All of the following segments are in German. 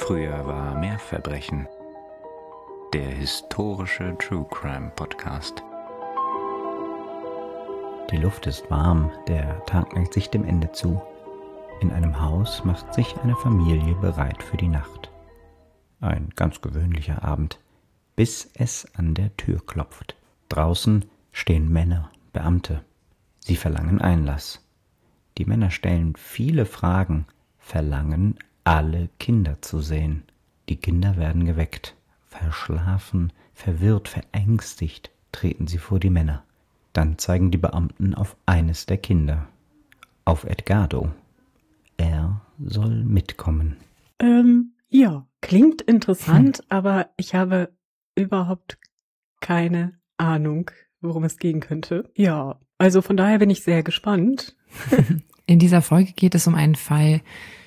Früher war mehr Verbrechen. Der historische True Crime Podcast. Die Luft ist warm, der Tag neigt sich dem Ende zu. In einem Haus macht sich eine Familie bereit für die Nacht. Ein ganz gewöhnlicher Abend, bis es an der Tür klopft. Draußen stehen Männer, Beamte. Sie verlangen Einlass. Die Männer stellen viele Fragen, verlangen, alle Kinder zu sehen. Die Kinder werden geweckt. Verschlafen, verwirrt, verängstigt treten sie vor die Männer. Dann zeigen die Beamten auf eines der Kinder, auf Edgardo. Er soll mitkommen. Ja, klingt interessant, aber ich habe überhaupt keine Ahnung, worum es gehen könnte. Ja, also von daher bin ich sehr gespannt. In dieser Folge geht es um einen Fall,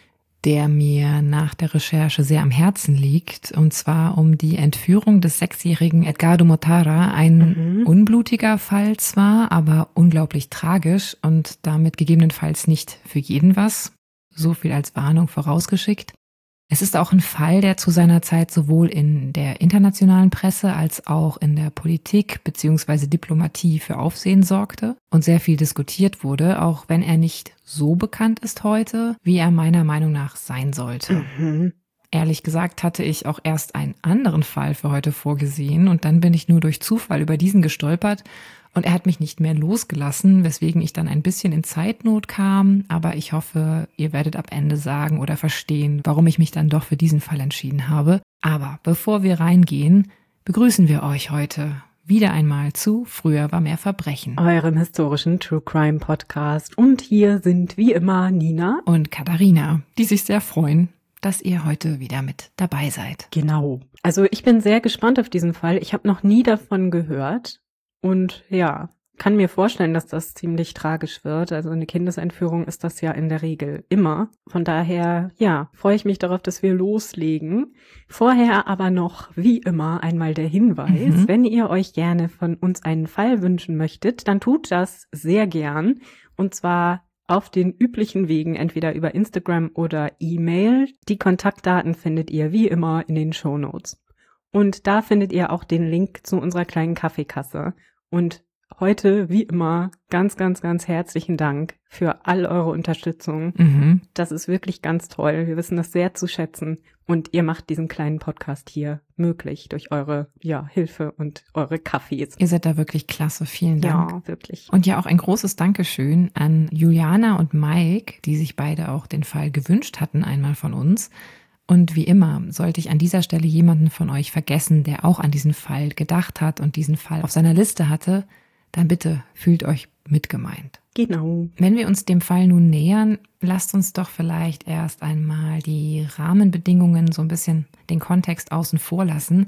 der mir nach der Recherche sehr am Herzen liegt, und zwar um die Entführung des 6-jährigen Edgardo Mortara. Ein unblutiger Fall zwar, aber unglaublich tragisch und damit gegebenenfalls nicht für jeden was. So viel als Warnung vorausgeschickt. Es ist auch ein Fall, der zu seiner Zeit sowohl in der internationalen Presse als auch in der Politik bzw. Diplomatie für Aufsehen sorgte und sehr viel diskutiert wurde, auch wenn er nicht so bekannt ist heute, wie er meiner Meinung nach sein sollte. Ehrlich gesagt hatte ich auch erst einen anderen Fall für heute vorgesehen und dann bin ich nur durch Zufall über diesen gestolpert und er hat mich nicht mehr losgelassen, weswegen ich dann ein bisschen in Zeitnot kam, aber ich hoffe, ihr werdet ab Ende sagen oder verstehen, warum ich mich dann doch für diesen Fall entschieden habe. Aber bevor wir reingehen, begrüßen wir euch heute wieder einmal zu Früher war mehr Verbrechen, Eurem historischen True Crime Podcast. Und hier sind wie immer Nina und Katharina, die sich sehr freuen, dass ihr heute wieder mit dabei seid. Genau. Also ich bin sehr gespannt auf diesen Fall. Ich habe noch nie davon gehört. Und ja, kann mir vorstellen, dass das ziemlich tragisch wird. Also eine Kindesentführung ist das ja in der Regel immer. Von daher, ja, freue ich mich darauf, dass wir loslegen. Vorher aber noch, wie immer, einmal der Hinweis, wenn ihr euch gerne von uns einen Fall wünschen möchtet, dann tut das sehr gern. Und zwar auf den üblichen Wegen, entweder über Instagram oder E-Mail. Die Kontaktdaten findet ihr wie immer in den Shownotes. Und da findet ihr auch den Link zu unserer kleinen Kaffeekasse. Und heute, wie immer, ganz, ganz, ganz herzlichen Dank für all eure Unterstützung. Das ist wirklich ganz toll. Wir wissen das sehr zu schätzen. Und ihr macht diesen kleinen Podcast hier möglich durch eure Hilfe und eure Kaffees. Ihr seid da wirklich klasse. Vielen Dank. Ja, wirklich. Und ja, auch ein großes Dankeschön an Juliana und Mike, die sich beide auch den Fall gewünscht hatten, einmal von uns. Und wie immer, sollte ich an dieser Stelle jemanden von euch vergessen, der auch an diesen Fall gedacht hat und diesen Fall auf seiner Liste hatte, dann bitte fühlt euch mitgemeint. Genau. Wenn wir uns dem Fall nun nähern, lasst uns doch vielleicht erst einmal die Rahmenbedingungen, so ein bisschen den Kontext außen vor lassen.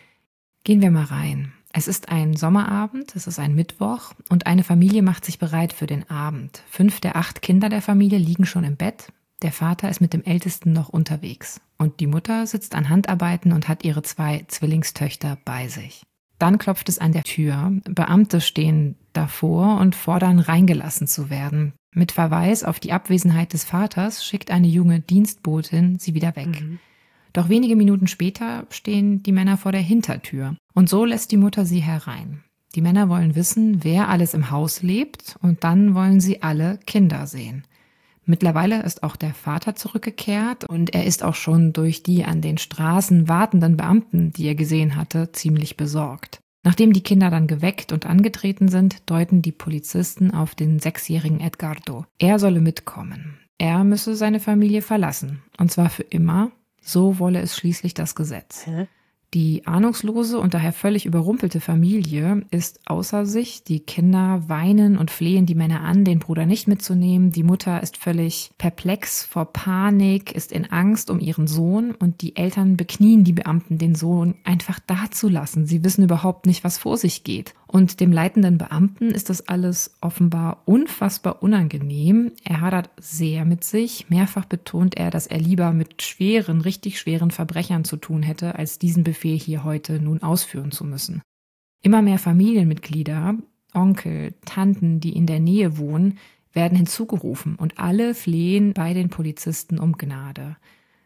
Gehen wir mal rein. Es ist ein Sommerabend, es ist ein Mittwoch und eine Familie macht sich bereit für den Abend. 5 der 8 Kinder der Familie liegen schon im Bett. Der Vater ist mit dem Ältesten noch unterwegs und die Mutter sitzt an Handarbeiten und hat ihre 2 Zwillingstöchter bei sich. Dann klopft es an der Tür. Beamte stehen davor und fordern, reingelassen zu werden. Mit Verweis auf die Abwesenheit des Vaters schickt eine junge Dienstbotin sie wieder weg. Doch wenige Minuten später stehen die Männer vor der Hintertür und so lässt die Mutter sie herein. Die Männer wollen wissen, wer alles im Haus lebt und dann wollen sie alle Kinder sehen. Mittlerweile ist auch der Vater zurückgekehrt und er ist auch schon durch die an den Straßen wartenden Beamten, die er gesehen hatte, ziemlich besorgt. Nachdem die Kinder dann geweckt und angetreten sind, deuten die Polizisten auf den 6-jährigen Edgardo. Er solle mitkommen. Er müsse seine Familie verlassen. Und zwar für immer. So wolle es schließlich das Gesetz. Die ahnungslose und daher völlig überrumpelte Familie ist außer sich. Die Kinder weinen und flehen die Männer an, den Bruder nicht mitzunehmen. Die Mutter ist völlig perplex vor Panik, ist in Angst um ihren Sohn und die Eltern beknien die Beamten, den Sohn einfach dazulassen. Sie wissen überhaupt nicht, was vor sich geht. Und dem leitenden Beamten ist das alles offenbar unfassbar unangenehm. Er hadert sehr mit sich. Mehrfach betont er, dass er lieber mit schweren, richtig schweren Verbrechern zu tun hätte, als diesen Befehl hier heute nun ausführen zu müssen. Immer mehr Familienmitglieder, Onkel, Tanten, die in der Nähe wohnen, werden hinzugerufen und alle flehen bei den Polizisten um Gnade.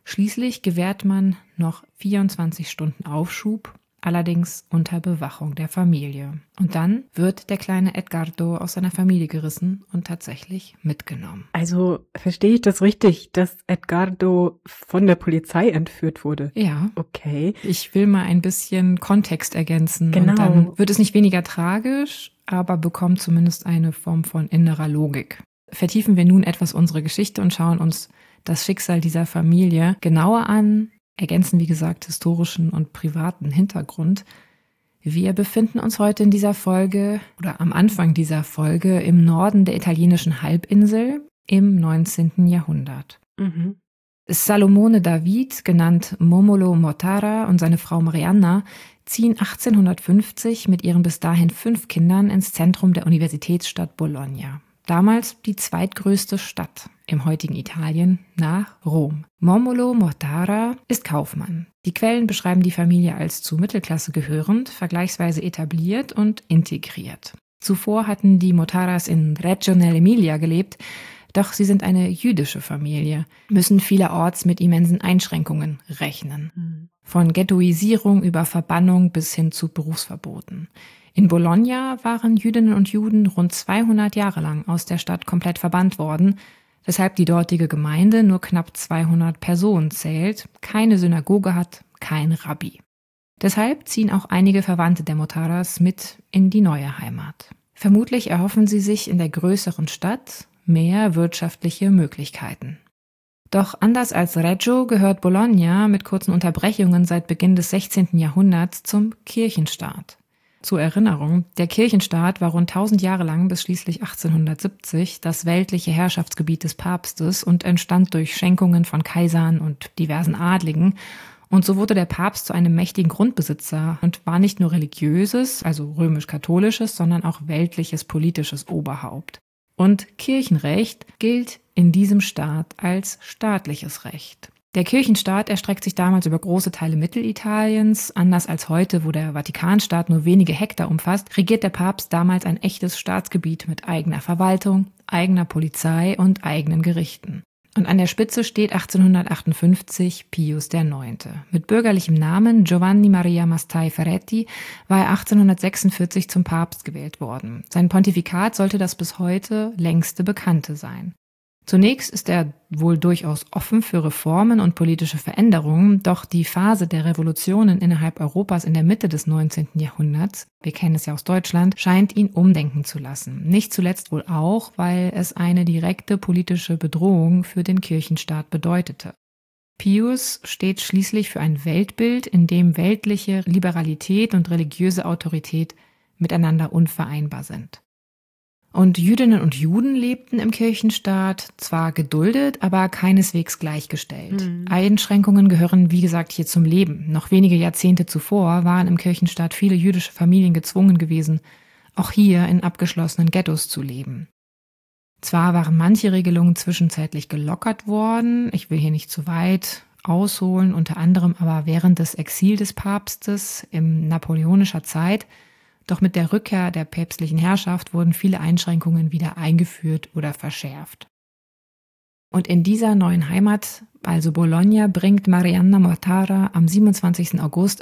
Schließlich gewährt man noch 24 Stunden Aufschub, allerdings unter Bewachung der Familie. Und dann wird der kleine Edgardo aus seiner Familie gerissen und tatsächlich mitgenommen. Also verstehe ich das richtig, dass Edgardo von der Polizei entführt wurde? Ja. Okay. Ich will mal ein bisschen Kontext ergänzen. Genau. Und dann wird es nicht weniger tragisch, aber bekommt zumindest eine Form von innerer Logik. Vertiefen wir nun etwas unsere Geschichte und schauen uns das Schicksal dieser Familie genauer an, ergänzen, wie gesagt, historischen und privaten Hintergrund. Wir befinden uns heute in dieser Folge oder am Anfang dieser Folge im Norden der italienischen Halbinsel im 19. Jahrhundert. Mhm. Salomone David, genannt Momolo Mortara, und seine Frau Marianna ziehen 1850 mit ihren bis dahin 5 Kindern ins Zentrum der Universitätsstadt Bologna. Damals die zweitgrößte Stadt im heutigen Italien nach Rom. Momolo Mortara ist Kaufmann. Die Quellen beschreiben die Familie als zur Mittelklasse gehörend, vergleichsweise etabliert und integriert. Zuvor hatten die Mortaras in Reggio nell'Emilia gelebt, doch sie sind eine jüdische Familie, müssen vielerorts mit immensen Einschränkungen rechnen. Von Ghettoisierung über Verbannung bis hin zu Berufsverboten. In Bologna waren Jüdinnen und Juden rund 200 Jahre lang aus der Stadt komplett verbannt worden, weshalb die dortige Gemeinde nur knapp 200 Personen zählt, keine Synagoge hat, kein Rabbi. Deshalb ziehen auch einige Verwandte der Mortaras mit in die neue Heimat. Vermutlich erhoffen sie sich in der größeren Stadt mehr wirtschaftliche Möglichkeiten. Doch anders als Reggio gehört Bologna mit kurzen Unterbrechungen seit Beginn des 16. Jahrhunderts zum Kirchenstaat. Zur Erinnerung, der Kirchenstaat war rund 1000 Jahre lang bis schließlich 1870 das weltliche Herrschaftsgebiet des Papstes und entstand durch Schenkungen von Kaisern und diversen Adligen. Und so wurde der Papst zu einem mächtigen Grundbesitzer und war nicht nur religiöses, also römisch-katholisches, sondern auch weltliches politisches Oberhaupt. Und Kirchenrecht gilt in diesem Staat als staatliches Recht. Der Kirchenstaat erstreckt sich damals über große Teile Mittelitaliens. Anders als heute, wo der Vatikanstaat nur wenige Hektar umfasst, regiert der Papst damals ein echtes Staatsgebiet mit eigener Verwaltung, eigener Polizei und eigenen Gerichten. Und an der Spitze steht 1858 Pius IX. Mit bürgerlichem Namen Giovanni Maria Mastai Ferretti war er 1846 zum Papst gewählt worden. Sein Pontifikat sollte das bis heute längste Bekannte sein. Zunächst ist er wohl durchaus offen für Reformen und politische Veränderungen, doch die Phase der Revolutionen innerhalb Europas in der Mitte des 19. Jahrhunderts, wir kennen es ja aus Deutschland, scheint ihn umdenken zu lassen. Nicht zuletzt wohl auch, weil es eine direkte politische Bedrohung für den Kirchenstaat bedeutete. Pius steht schließlich für ein Weltbild, in dem weltliche Liberalität und religiöse Autorität miteinander unvereinbar sind. Und Jüdinnen und Juden lebten im Kirchenstaat, zwar geduldet, aber keineswegs gleichgestellt. Einschränkungen gehören, wie gesagt, hier zum Leben. Noch wenige Jahrzehnte zuvor waren im Kirchenstaat viele jüdische Familien gezwungen gewesen, auch hier in abgeschlossenen Ghettos zu leben. Zwar waren manche Regelungen zwischenzeitlich gelockert worden, ich will hier nicht zu weit ausholen, unter anderem aber während des Exils des Papstes in napoleonischer Zeit. Doch mit der Rückkehr der päpstlichen Herrschaft wurden viele Einschränkungen wieder eingeführt oder verschärft. Und in dieser neuen Heimat, also Bologna, bringt Marianna Mortara am 27. August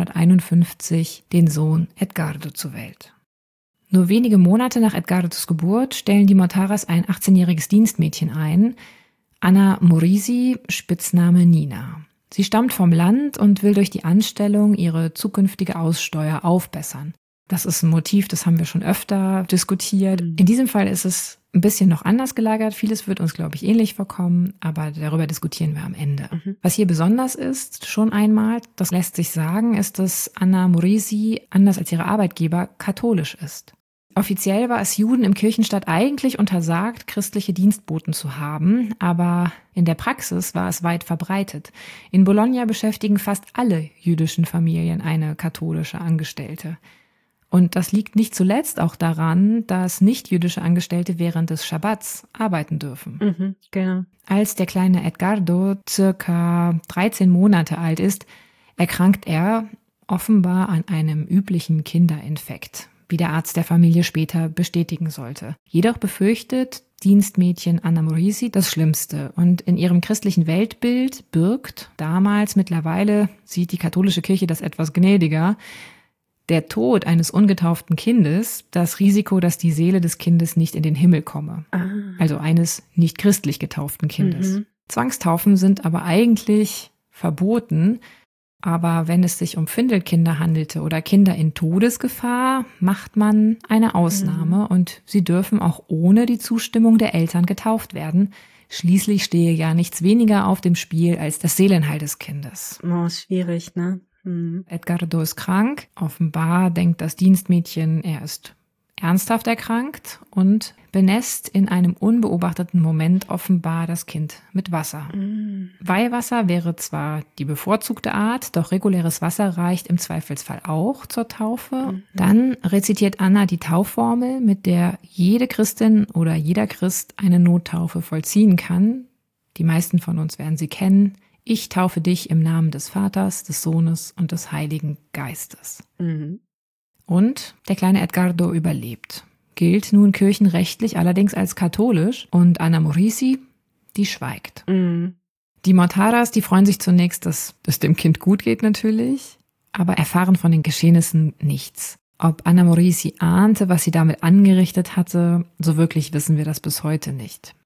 1851 den Sohn Edgardo zur Welt. Nur wenige Monate nach Edgardos Geburt stellen die Mortaras ein 18-jähriges Dienstmädchen ein, Anna Morisi, Spitzname Nina. Sie stammt vom Land und will durch die Anstellung ihre zukünftige Aussteuer aufbessern. Das ist ein Motiv, das haben wir schon öfter diskutiert. In diesem Fall ist es ein bisschen noch anders gelagert. Vieles wird uns, glaube ich, ähnlich vorkommen, aber darüber diskutieren wir am Ende. Was hier besonders ist, schon einmal, das lässt sich sagen, ist, dass Anna Morisi, anders als ihre Arbeitgeber, katholisch ist. Offiziell war es Juden im Kirchenstaat eigentlich untersagt, christliche Dienstboten zu haben, aber in der Praxis war es weit verbreitet. In Bologna beschäftigen fast alle jüdischen Familien eine katholische Angestellte. Und das liegt nicht zuletzt auch daran, dass nicht-jüdische Angestellte während des Schabbats arbeiten dürfen. Genau. Als der kleine Edgardo circa 13 Monate alt ist, erkrankt er offenbar an einem üblichen Kinderinfekt, wie der Arzt der Familie später bestätigen sollte. Jedoch befürchtet Dienstmädchen Anna Morisi das Schlimmste. Und in ihrem christlichen Weltbild birgt damals, mittlerweile sieht die katholische Kirche das etwas gnädiger, der Tod eines ungetauften Kindes das Risiko, dass die Seele des Kindes nicht in den Himmel komme. Also eines nicht christlich getauften Kindes. Zwangstaufen sind aber eigentlich verboten. Aber wenn es sich um Findelkinder handelte oder Kinder in Todesgefahr, macht man eine Ausnahme und sie dürfen auch ohne die Zustimmung der Eltern getauft werden. Schließlich stehe ja nichts weniger auf dem Spiel als das Seelenheil des Kindes. Oh, schwierig, ne? Edgardo ist krank. Offenbar denkt das Dienstmädchen, er ist ernsthaft erkrankt und benässt in einem unbeobachteten Moment offenbar das Kind mit Wasser. Weihwasser wäre zwar die bevorzugte Art, doch reguläres Wasser reicht im Zweifelsfall auch zur Taufe. Dann rezitiert Anna die Taufformel, mit der jede Christin oder jeder Christ eine Nottaufe vollziehen kann. Die meisten von uns werden sie kennen. Ich taufe dich im Namen des Vaters, des Sohnes und des Heiligen Geistes. Und der kleine Edgardo überlebt. Gilt nun kirchenrechtlich allerdings als katholisch und Anna Morisi, die schweigt. Die Mortaras, die freuen sich zunächst, dass es dem Kind gut geht natürlich, aber erfahren von den Geschehnissen nichts. Ob Anna Morisi ahnte, was sie damit angerichtet hatte, so wirklich wissen wir das bis heute nicht.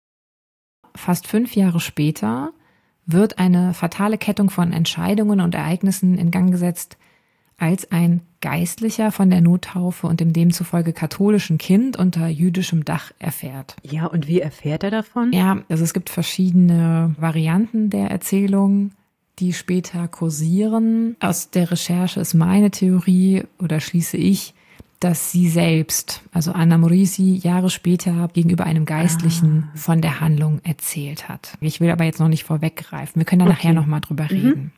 Fast 5 Jahre später wird eine fatale Kettung von Entscheidungen und Ereignissen in Gang gesetzt, als ein Geistlicher von der Nottaufe und dem demzufolge katholischen Kind unter jüdischem Dach erfährt. Ja, und wie erfährt er davon? Ja, also es gibt verschiedene Varianten der Erzählung, die später kursieren. Aus der Recherche ist meine Theorie oder schließe ich, dass sie selbst, also Anna Morisi, Jahre später gegenüber einem Geistlichen von der Handlung erzählt hat. Ich will aber jetzt noch nicht vorweggreifen. Wir können da nachher nochmal drüber reden.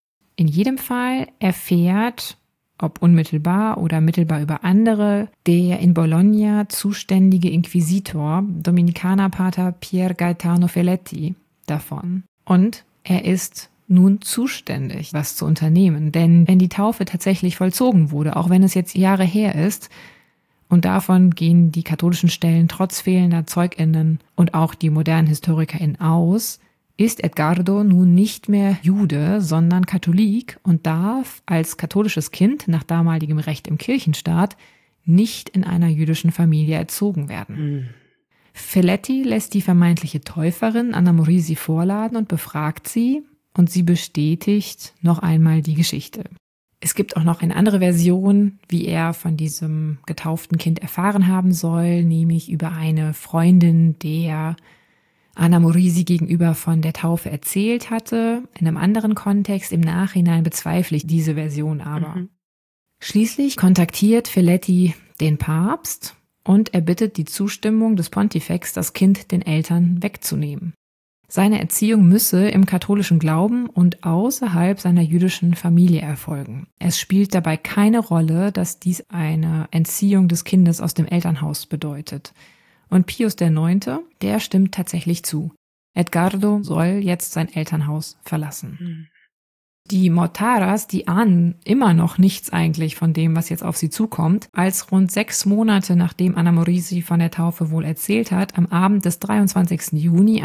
In jedem Fall erfährt, ob unmittelbar oder mittelbar über andere, der in Bologna zuständige Inquisitor, Dominikanerpater Pier Gaetano Felletti, davon. Und er ist nun zuständig, was zu unternehmen. Denn wenn die Taufe tatsächlich vollzogen wurde, auch wenn es jetzt Jahre her ist, und davon gehen die katholischen Stellen trotz fehlender ZeugInnen und auch die modernen HistorikerInnen aus, ist Edgardo nun nicht mehr Jude, sondern Katholik und darf als katholisches Kind nach damaligem Recht im Kirchenstaat nicht in einer jüdischen Familie erzogen werden. Felletti lässt die vermeintliche Täuferin Anna Morisi vorladen und befragt sie und sie bestätigt noch einmal die Geschichte. Es gibt auch noch eine andere Version, wie er von diesem getauften Kind erfahren haben soll, nämlich über eine Freundin, der Anna Morisi gegenüber von der Taufe erzählt hatte. In einem anderen Kontext, im Nachhinein bezweifle ich diese Version aber. Schließlich kontaktiert Felletti den Papst und er bittet die Zustimmung des Pontifex, das Kind den Eltern wegzunehmen. Seine Erziehung müsse im katholischen Glauben und außerhalb seiner jüdischen Familie erfolgen. Es spielt dabei keine Rolle, dass dies eine Entziehung des Kindes aus dem Elternhaus bedeutet. Und Pius IX., der stimmt tatsächlich zu. Edgardo soll jetzt sein Elternhaus verlassen. Die Mortaras, die ahnen immer noch nichts eigentlich von dem, was jetzt auf sie zukommt, als rund 6 Monate nachdem Anna Morisi von der Taufe wohl erzählt hat, am Abend des 23. Juni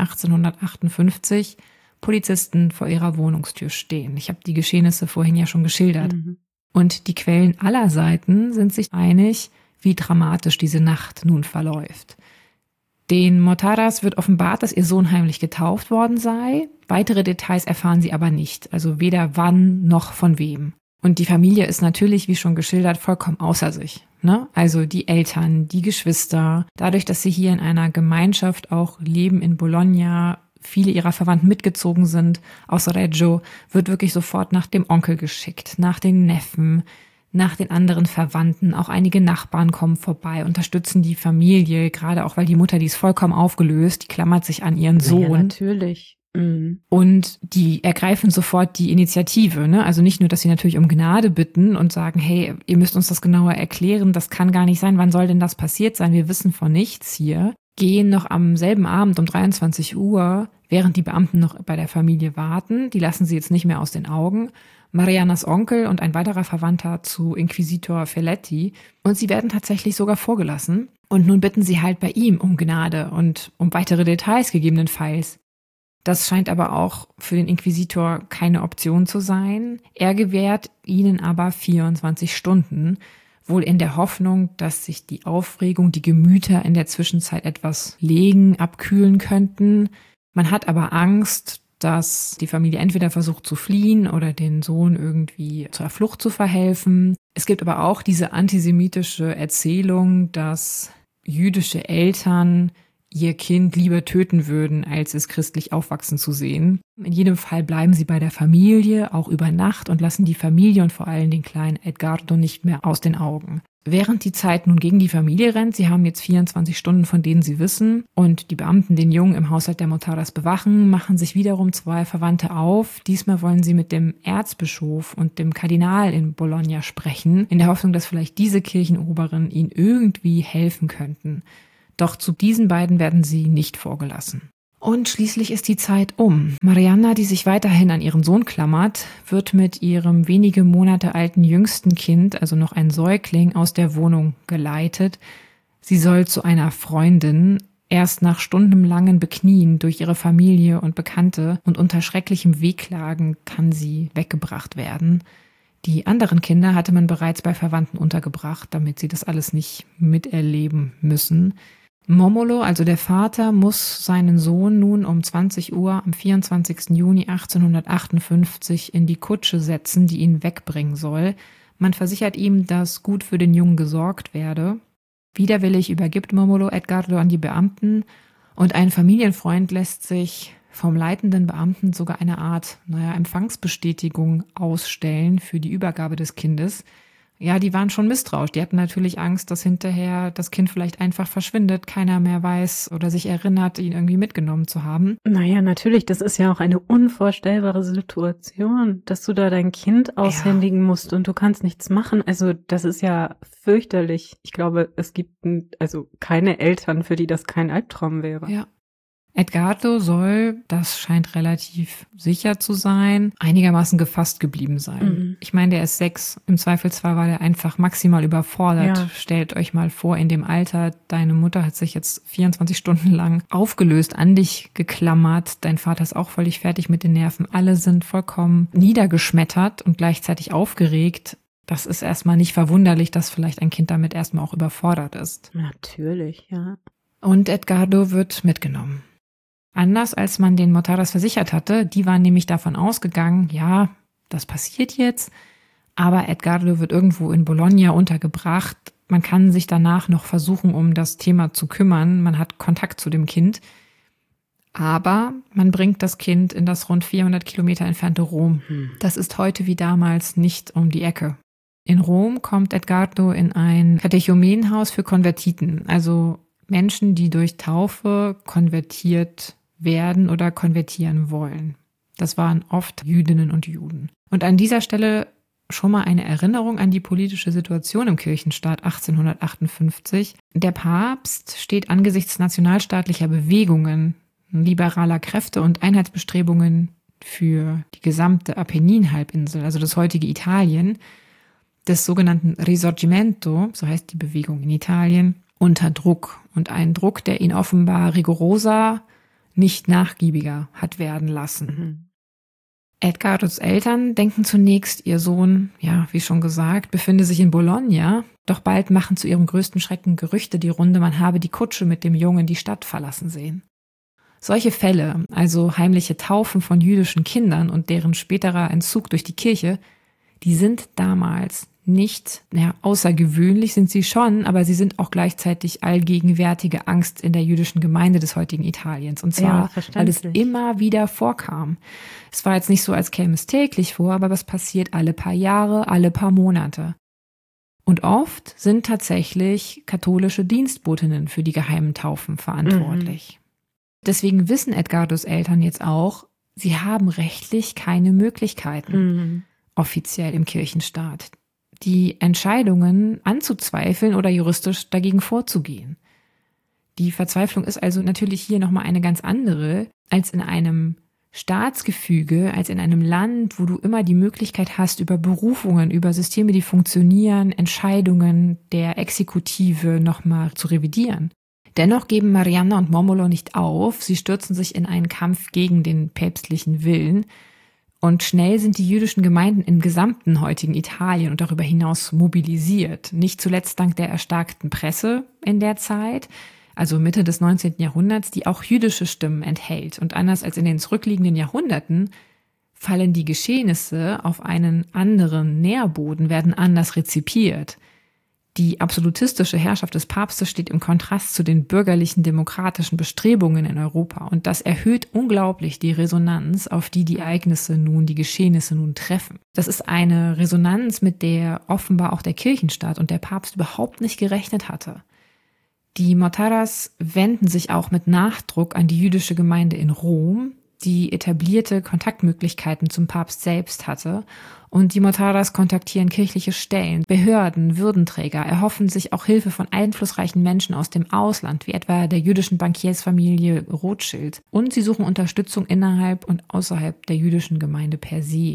1858 Polizisten vor ihrer Wohnungstür stehen. Ich habe die Geschehnisse vorhin ja schon geschildert. Und die Quellen aller Seiten sind sich einig, wie dramatisch diese Nacht nun verläuft. Den Mortaras wird offenbart, dass ihr Sohn heimlich getauft worden sei. Weitere Details erfahren sie aber nicht, also weder wann noch von wem. Und die Familie ist natürlich, wie schon geschildert, vollkommen außer sich, ne? Also die Eltern, die Geschwister, dadurch, dass sie hier in einer Gemeinschaft auch leben in Bologna, viele ihrer Verwandten mitgezogen sind aus Reggio, wird wirklich sofort nach dem Onkel geschickt, nach den Neffen, nach den anderen Verwandten. Auch einige Nachbarn kommen vorbei, unterstützen die Familie, gerade auch, weil die Mutter, die ist vollkommen aufgelöst, die klammert sich an ihren Sohn. Ja, natürlich. Und die ergreifen sofort die Initiative, ne? Also nicht nur, dass sie natürlich um Gnade bitten und sagen, hey, ihr müsst uns das genauer erklären, das kann gar nicht sein, wann soll denn das passiert sein, wir wissen von nichts hier. Gehen noch am selben Abend um 23 Uhr Während die Beamten noch bei der Familie warten, die lassen sie jetzt nicht mehr aus den Augen, Mariannas Onkel und ein weiterer Verwandter zu Inquisitor Feletti, und sie werden tatsächlich sogar vorgelassen. Und nun bitten sie halt bei ihm um Gnade und um weitere Details gegebenenfalls. Das scheint aber auch für den Inquisitor keine Option zu sein. Er gewährt ihnen aber 24 Stunden, wohl in der Hoffnung, dass sich die Aufregung, die Gemüter in der Zwischenzeit etwas legen, abkühlen könnten. Man hat aber Angst, dass die Familie entweder versucht zu fliehen oder den Sohn irgendwie zur Flucht zu verhelfen. Es gibt aber auch diese antisemitische Erzählung, dass jüdische Eltern ihr Kind lieber töten würden, als es christlich aufwachsen zu sehen. In jedem Fall bleiben sie bei der Familie, auch über Nacht, und lassen die Familie und vor allem den kleinen Edgardo nicht mehr aus den Augen. Während die Zeit nun gegen die Familie rennt, sie haben jetzt 24 Stunden, von denen sie wissen, und die Beamten den Jungen im Haushalt der Motaras bewachen, machen sich wiederum zwei Verwandte auf. Diesmal wollen sie mit dem Erzbischof und dem Kardinal in Bologna sprechen, in der Hoffnung, dass vielleicht diese Kirchenoberen ihnen irgendwie helfen könnten. Doch zu diesen beiden werden sie nicht vorgelassen. Und schließlich ist die Zeit um. Marianna, die sich weiterhin an ihren Sohn klammert, wird mit ihrem wenige Monate alten jüngsten Kind, also noch ein Säugling, aus der Wohnung geleitet. Sie soll zu einer Freundin. Erst nach stundenlangen Beknien durch ihre Familie und Bekannte und unter schrecklichem Wehklagen kann sie weggebracht werden. Die anderen Kinder hatte man bereits bei Verwandten untergebracht, damit sie das alles nicht miterleben müssen. Momolo, also der Vater, muss seinen Sohn nun um 20 Uhr am 24. Juni 1858 in die Kutsche setzen, die ihn wegbringen soll. Man versichert ihm, dass gut für den Jungen gesorgt werde. Widerwillig übergibt Momolo Edgardo an die Beamten, und ein Familienfreund lässt sich vom leitenden Beamten sogar eine Art, Empfangsbestätigung ausstellen für die Übergabe des Kindes. Ja, die waren schon misstrauisch. Die hatten natürlich Angst, dass hinterher das Kind vielleicht einfach verschwindet, keiner mehr weiß oder sich erinnert, ihn irgendwie mitgenommen zu haben. Naja, natürlich, das ist ja auch eine unvorstellbare Situation, dass du da dein Kind aushändigen musst und du kannst nichts machen. Also das ist ja fürchterlich. Ich glaube, es gibt keine Eltern, für die das kein Albtraum wäre. Ja. Edgardo soll, das scheint relativ sicher zu sein, einigermaßen gefasst geblieben sein. Mhm. Ich meine, der ist 6. Im Zweifelsfall war der einfach maximal überfordert. Ja. Stellt euch mal vor, in dem Alter, deine Mutter hat sich jetzt 24 Stunden lang aufgelöst, an dich geklammert. Dein Vater ist auch völlig fertig mit den Nerven. Alle sind vollkommen niedergeschmettert und gleichzeitig aufgeregt. Das ist erstmal nicht verwunderlich, dass vielleicht ein Kind damit erstmal auch überfordert ist. Natürlich, ja. Und Edgardo wird mitgenommen. Anders als man den Motaras versichert hatte, die waren nämlich davon ausgegangen, ja, das passiert jetzt, aber Edgardo wird irgendwo in Bologna untergebracht. Man kann sich danach noch versuchen, um das Thema zu kümmern. Man hat Kontakt zu dem Kind. Aber man bringt das Kind in das rund 400 Kilometer entfernte Rom. Das ist heute wie damals nicht um die Ecke. In Rom kommt Edgardo in ein Katechumenenhaus für Konvertiten, also Menschen, die durch Taufe konvertiert werden oder konvertieren wollen. Das waren oft Jüdinnen und Juden. Und an dieser Stelle schon mal eine Erinnerung an die politische Situation im Kirchenstaat 1858. Der Papst steht angesichts nationalstaatlicher Bewegungen, liberaler Kräfte und Einheitsbestrebungen für die gesamte Apenninhalbinsel, also das heutige Italien, des sogenannten Risorgimento, so heißt die Bewegung in Italien, unter Druck. Und ein Druck, der ihn offenbar rigoroser, nicht nachgiebiger hat werden lassen. Mhm. Edgardos Eltern denken zunächst, ihr Sohn, ja, wie schon gesagt, befinde sich in Bologna. Doch bald machen zu ihrem größten Schrecken Gerüchte die Runde, man habe die Kutsche mit dem Jungen die Stadt verlassen sehen. Solche Fälle, also heimliche Taufen von jüdischen Kindern und deren späterer Entzug durch die Kirche, die sind damals nicht, außergewöhnlich sind sie schon, aber sie sind auch gleichzeitig allgegenwärtige Angst in der jüdischen Gemeinde des heutigen Italiens. Und zwar, weil es immer wieder vorkam. Es war jetzt nicht so, als käme es täglich vor, aber es passiert alle paar Jahre, alle paar Monate. Und oft sind tatsächlich katholische Dienstbotinnen für die geheimen Taufen verantwortlich. Deswegen wissen Edgardos Eltern jetzt auch, sie haben rechtlich keine Möglichkeiten, offiziell im Kirchenstaat, die Entscheidungen anzuzweifeln oder juristisch dagegen vorzugehen. Die Verzweiflung ist also natürlich hier nochmal eine ganz andere. als in einem Staatsgefüge, als in einem Land, wo du immer die Möglichkeit hast, über Berufungen, über Systeme, die funktionieren, Entscheidungen der Exekutive nochmal zu revidieren. Dennoch geben Marianna und Momolo nicht auf, sie stürzen sich in einen Kampf gegen den päpstlichen Willen und schnell sind die jüdischen Gemeinden im gesamten heutigen Italien und darüber hinaus mobilisiert, nicht zuletzt dank der erstarkten Presse in der Zeit, also Mitte des 19. Jahrhunderts, die auch jüdische Stimmen enthält. Und anders als in den zurückliegenden Jahrhunderten fallen die Geschehnisse auf einen anderen Nährboden, werden anders rezipiert. Die absolutistische Herrschaft des Papstes steht im Kontrast zu den bürgerlichen demokratischen Bestrebungen in Europa. Und das erhöht unglaublich die Resonanz, auf die Ereignisse nun, die Geschehnisse nun treffen. Das ist eine Resonanz, mit der offenbar auch der Kirchenstaat und der Papst überhaupt nicht gerechnet hatte. Die Mortaras wenden sich auch mit Nachdruck an die jüdische Gemeinde in Rom, die etablierte Kontaktmöglichkeiten zum Papst selbst hatte. Und die Mortaras kontaktieren kirchliche Stellen, Behörden, Würdenträger, erhoffen sich auch Hilfe von einflussreichen Menschen aus dem Ausland, wie etwa der jüdischen Bankiersfamilie Rothschild. Und sie suchen Unterstützung innerhalb und außerhalb der jüdischen Gemeinde per se.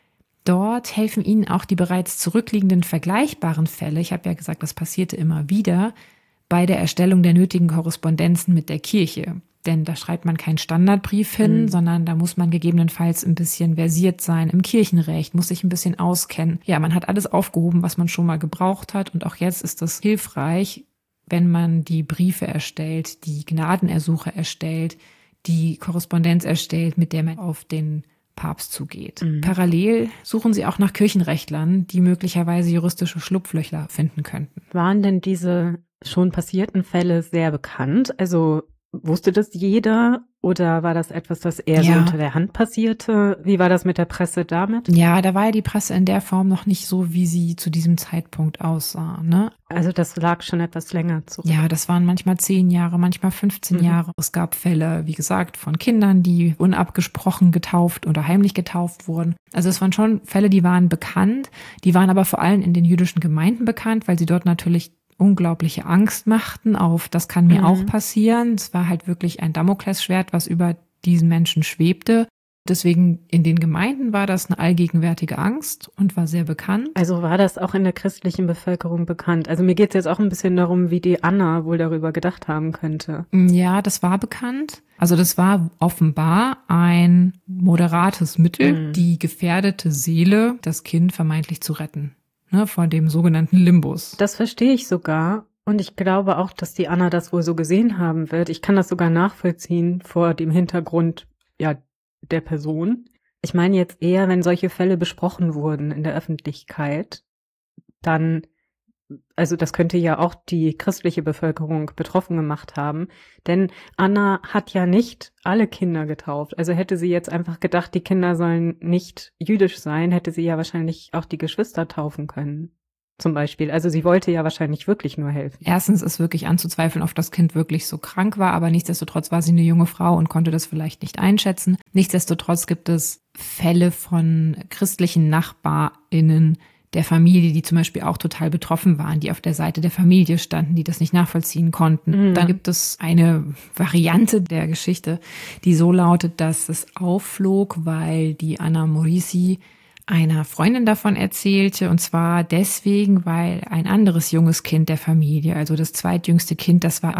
Dort helfen ihnen auch die bereits zurückliegenden vergleichbaren Fälle, ich habe ja gesagt, das passierte immer wieder, bei der Erstellung der nötigen Korrespondenzen mit der Kirche. Denn da schreibt man keinen Standardbrief hin, sondern da muss man gegebenenfalls ein bisschen versiert sein im Kirchenrecht, muss sich ein bisschen auskennen. Ja, man hat alles aufgehoben, was man schon mal gebraucht hat. Und auch jetzt ist es hilfreich, wenn man die Briefe erstellt, die Gnadenersuche erstellt, die Korrespondenz erstellt, mit der man auf den Papst zugeht. Parallel suchen sie auch nach Kirchenrechtlern, die möglicherweise juristische Schlupflöcher finden könnten. Waren denn diese schon passierten Fälle sehr bekannt? Also wusste das jeder oder war das etwas, das eher so unter der Hand passierte? Wie war das mit der Presse damit? Ja, da war ja die Presse in der Form noch nicht so, wie sie zu diesem Zeitpunkt aussah, ne? Also das lag schon etwas länger zurück. Ja, das waren manchmal 10 Jahre, manchmal 15 Jahre. Es gab Fälle, wie gesagt, von Kindern, die unabgesprochen getauft oder heimlich getauft wurden. Also es waren schon Fälle, die waren bekannt. Die waren aber vor allem in den jüdischen Gemeinden bekannt, weil sie dort natürlich unglaubliche Angst machten auf, das kann mir auch passieren. Es war halt wirklich ein Damoklesschwert, was über diesen Menschen schwebte. Deswegen in den Gemeinden war das eine allgegenwärtige Angst und war sehr bekannt. Also war das auch in der christlichen Bevölkerung bekannt? Also mir geht es jetzt auch ein bisschen darum, wie die Anna wohl darüber gedacht haben könnte. Ja, das war bekannt. Also das war offenbar ein moderates Mittel, die gefährdete Seele, das Kind vermeintlich zu retten. Ne, vor dem sogenannten Limbus. Das verstehe ich sogar. Und ich glaube auch, dass die Anna das wohl so gesehen haben wird. Ich kann das sogar nachvollziehen vor dem Hintergrund, ja, der Person. Ich meine jetzt eher, wenn solche Fälle besprochen wurden in der Öffentlichkeit, dann, also das könnte ja auch die christliche Bevölkerung betroffen gemacht haben, denn Anna hat ja nicht alle Kinder getauft. Also hätte sie jetzt einfach gedacht, die Kinder sollen nicht jüdisch sein, hätte sie ja wahrscheinlich auch die Geschwister taufen können. Zum Beispiel. Also sie wollte ja wahrscheinlich wirklich nur helfen. Erstens ist wirklich anzuzweifeln, ob das Kind wirklich so krank war, aber nichtsdestotrotz war sie eine junge Frau und konnte das vielleicht nicht einschätzen. Nichtsdestotrotz gibt es Fälle von christlichen NachbarInnen der Familie, die zum Beispiel auch total betroffen waren, die auf der Seite der Familie standen, die das nicht nachvollziehen konnten. Dann gibt es eine Variante der Geschichte, die so lautet, dass es aufflog, weil die Anna Morisi einer Freundin davon erzählte, und zwar deswegen, weil ein anderes junges Kind der Familie, also das zweitjüngste Kind, das war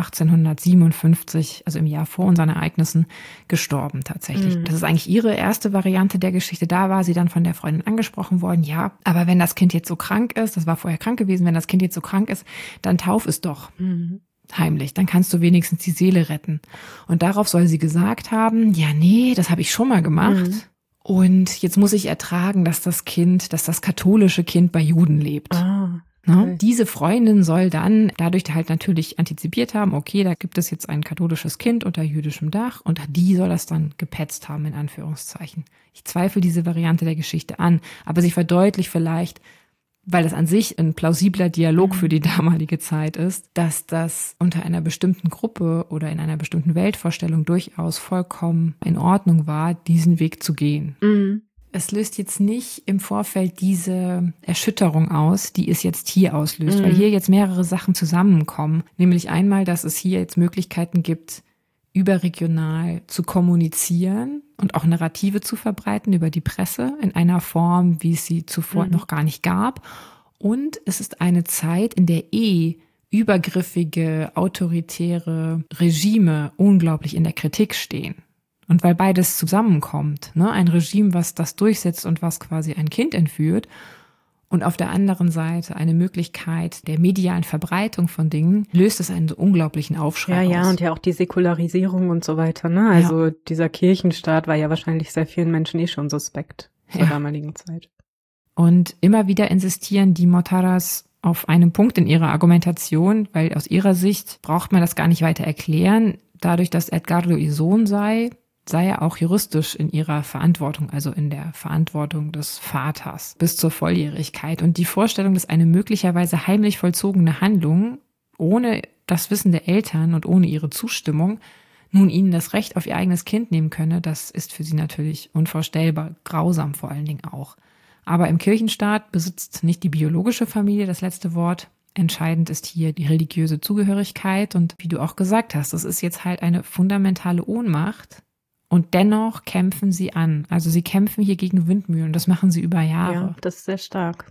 1857, also im Jahr vor unseren Ereignissen, gestorben tatsächlich. Das ist eigentlich ihre erste Variante der Geschichte. Da war sie dann von der Freundin angesprochen worden, ja, aber wenn das Kind jetzt so krank ist, das war vorher krank gewesen, wenn das Kind jetzt so krank ist, dann tauf es doch. Heimlich, dann kannst du wenigstens die Seele retten. Und darauf soll sie gesagt haben, ja, nee, das habe ich schon mal gemacht. Und jetzt muss ich ertragen, dass das katholische Kind bei Juden lebt. Okay. Diese Freundin soll dann dadurch halt natürlich antizipiert haben, okay, da gibt es jetzt ein katholisches Kind unter jüdischem Dach und die soll das dann gepetzt haben, in Anführungszeichen. Ich zweifle diese Variante der Geschichte an, aber sie verdeutlicht vielleicht, weil das an sich ein plausibler Dialog für die damalige Zeit ist, dass das unter einer bestimmten Gruppe oder in einer bestimmten Weltvorstellung durchaus vollkommen in Ordnung war, diesen Weg zu gehen. Es löst jetzt nicht im Vorfeld diese Erschütterung aus, die es jetzt hier auslöst, weil hier jetzt mehrere Sachen zusammenkommen. Nämlich einmal, dass es hier jetzt Möglichkeiten gibt, überregional zu kommunizieren und auch Narrative zu verbreiten über die Presse in einer Form, wie es sie zuvor noch gar nicht gab. Und es ist eine Zeit, in der übergriffige, autoritäre Regime unglaublich in der Kritik stehen. Und weil beides zusammenkommt, ne, ein Regime, was das durchsetzt und was quasi ein Kind entführt, und auf der anderen Seite eine Möglichkeit der medialen Verbreitung von Dingen, löst es einen so unglaublichen Aufschrei aus. Ja, und ja auch die Säkularisierung und so weiter, ne? Also dieser Kirchenstaat war ja wahrscheinlich sehr vielen Menschen schon suspekt zur damaligen Zeit. Und immer wieder insistieren die Mortaras auf einen Punkt in ihrer Argumentation, weil aus ihrer Sicht braucht man das gar nicht weiter erklären. Dadurch, dass Edgardo ihr Sohn sei er auch juristisch in ihrer Verantwortung, also in der Verantwortung des Vaters bis zur Volljährigkeit. Und die Vorstellung, dass eine möglicherweise heimlich vollzogene Handlung ohne das Wissen der Eltern und ohne ihre Zustimmung nun ihnen das Recht auf ihr eigenes Kind nehmen könne, das ist für sie natürlich unvorstellbar, grausam vor allen Dingen auch. Aber im Kirchenstaat besitzt nicht die biologische Familie das letzte Wort. Entscheidend ist hier die religiöse Zugehörigkeit. Und wie du auch gesagt hast, das ist jetzt halt eine fundamentale Ohnmacht. Und dennoch kämpfen sie an. Also sie kämpfen hier gegen Windmühlen. Das machen sie über Jahre. Ja, das ist sehr stark.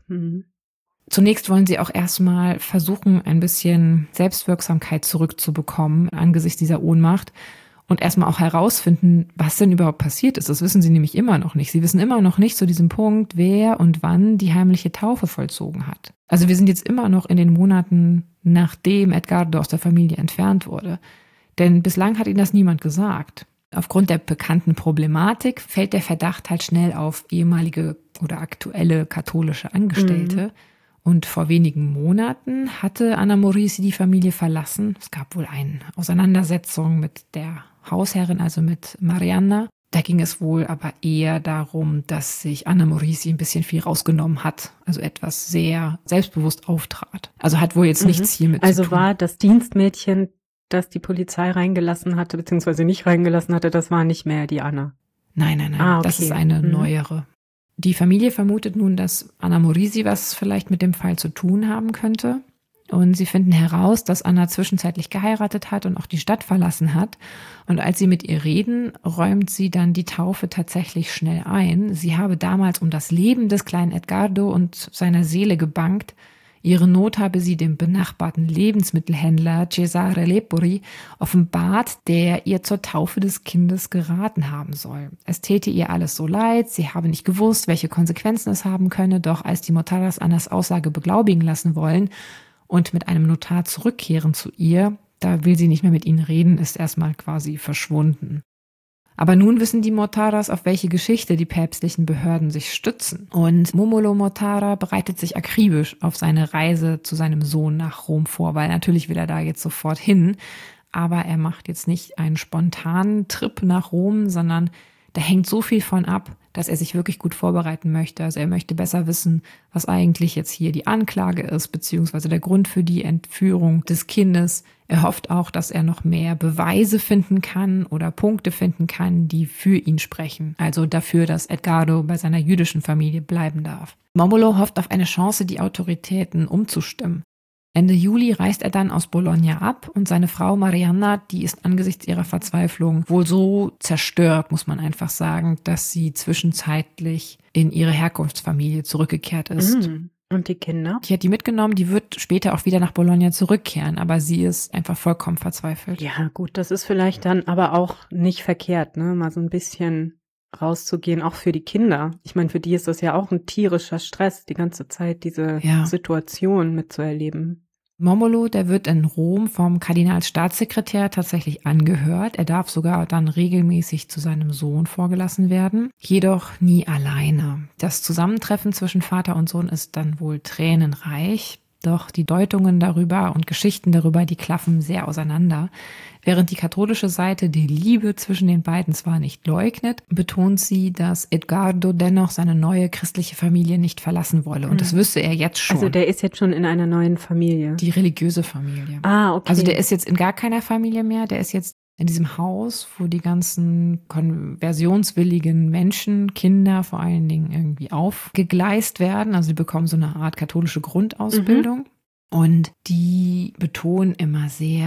Zunächst wollen sie auch erstmal versuchen, ein bisschen Selbstwirksamkeit zurückzubekommen angesichts dieser Ohnmacht. Und erstmal auch herausfinden, was denn überhaupt passiert ist. Das wissen sie nämlich immer noch nicht. Sie wissen immer noch nicht zu diesem Punkt, wer und wann die heimliche Taufe vollzogen hat. Also wir sind jetzt immer noch in den Monaten, nachdem Edgardo aus der Familie entfernt wurde. Denn bislang hat ihnen das niemand gesagt. Aufgrund der bekannten Problematik fällt der Verdacht halt schnell auf ehemalige oder aktuelle katholische Angestellte. Und vor wenigen Monaten hatte Anna Maurici die Familie verlassen. Es gab wohl eine Auseinandersetzung mit der Hausherrin, also mit Marianna. Da ging es wohl aber eher darum, dass sich Anna Maurici ein bisschen viel rausgenommen hat. Also etwas sehr selbstbewusst auftrat. Also hat wohl jetzt nichts hiermit zu tun. Also war das Dienstmädchen, das die Polizei reingelassen hatte, beziehungsweise nicht reingelassen hatte, das war nicht mehr die Anna? Nein. Okay. Das ist eine neuere. Die Familie vermutet nun, dass Anna Maurici was vielleicht mit dem Fall zu tun haben könnte. Und sie finden heraus, dass Anna zwischenzeitlich geheiratet hat und auch die Stadt verlassen hat. Und als sie mit ihr reden, räumt sie dann die Taufe tatsächlich schnell ein. Sie habe damals um das Leben des kleinen Edgardo und seiner Seele gebangt. Ihre Not habe sie dem benachbarten Lebensmittelhändler Cesare Lepori offenbart, der ihr zur Taufe des Kindes geraten haben soll. Es täte ihr alles so leid, sie habe nicht gewusst, welche Konsequenzen es haben könne, doch als die Mortaras Annas Aussage beglaubigen lassen wollen und mit einem Notar zurückkehren zu ihr, da will sie nicht mehr mit ihnen reden, ist erstmal quasi verschwunden. Aber nun wissen die Mortaras, auf welche Geschichte die päpstlichen Behörden sich stützen. Und Momolo Mortara bereitet sich akribisch auf seine Reise zu seinem Sohn nach Rom vor, weil natürlich will er da jetzt sofort hin. Aber er macht jetzt nicht einen spontanen Trip nach Rom, sondern da hängt so viel von ab, dass er sich wirklich gut vorbereiten möchte. Also er möchte besser wissen, was eigentlich jetzt hier die Anklage ist, beziehungsweise der Grund für die Entführung des Kindes. Er hofft auch, dass er noch mehr Beweise finden kann oder Punkte finden kann, die für ihn sprechen. Also dafür, dass Edgardo bei seiner jüdischen Familie bleiben darf. Momolo hofft auf eine Chance, die Autoritäten umzustimmen. Ende Juli reist er dann aus Bologna ab und seine Frau Marianna, die ist angesichts ihrer Verzweiflung wohl so zerstört, muss man einfach sagen, dass sie zwischenzeitlich in ihre Herkunftsfamilie zurückgekehrt ist. Und die Kinder? Die hat die mitgenommen, die wird später auch wieder nach Bologna zurückkehren, aber sie ist einfach vollkommen verzweifelt. Ja, gut, das ist vielleicht dann aber auch nicht verkehrt, ne, mal so ein bisschen rauszugehen, auch für die Kinder. Ich meine, für die ist das ja auch ein tierischer Stress, die ganze Zeit diese Situation mitzuerleben. Momolo, der wird in Rom vom Kardinalsstaatssekretär tatsächlich angehört. Er darf sogar dann regelmäßig zu seinem Sohn vorgelassen werden, jedoch nie alleine. Das Zusammentreffen zwischen Vater und Sohn ist dann wohl tränenreich. Doch die Deutungen darüber und Geschichten darüber, die klaffen sehr auseinander. Während die katholische Seite die Liebe zwischen den beiden zwar nicht leugnet, betont sie, dass Edgardo dennoch seine neue christliche Familie nicht verlassen wolle. Und das wüsste er jetzt schon. Also der ist jetzt schon in einer neuen Familie. Die religiöse Familie. Okay. Also der ist jetzt in gar keiner Familie mehr. Der ist jetzt in diesem Haus, wo die ganzen konversionswilligen Menschen, Kinder vor allen Dingen irgendwie aufgegleist werden. Also sie bekommen so eine Art katholische Grundausbildung. Und die betonen immer sehr,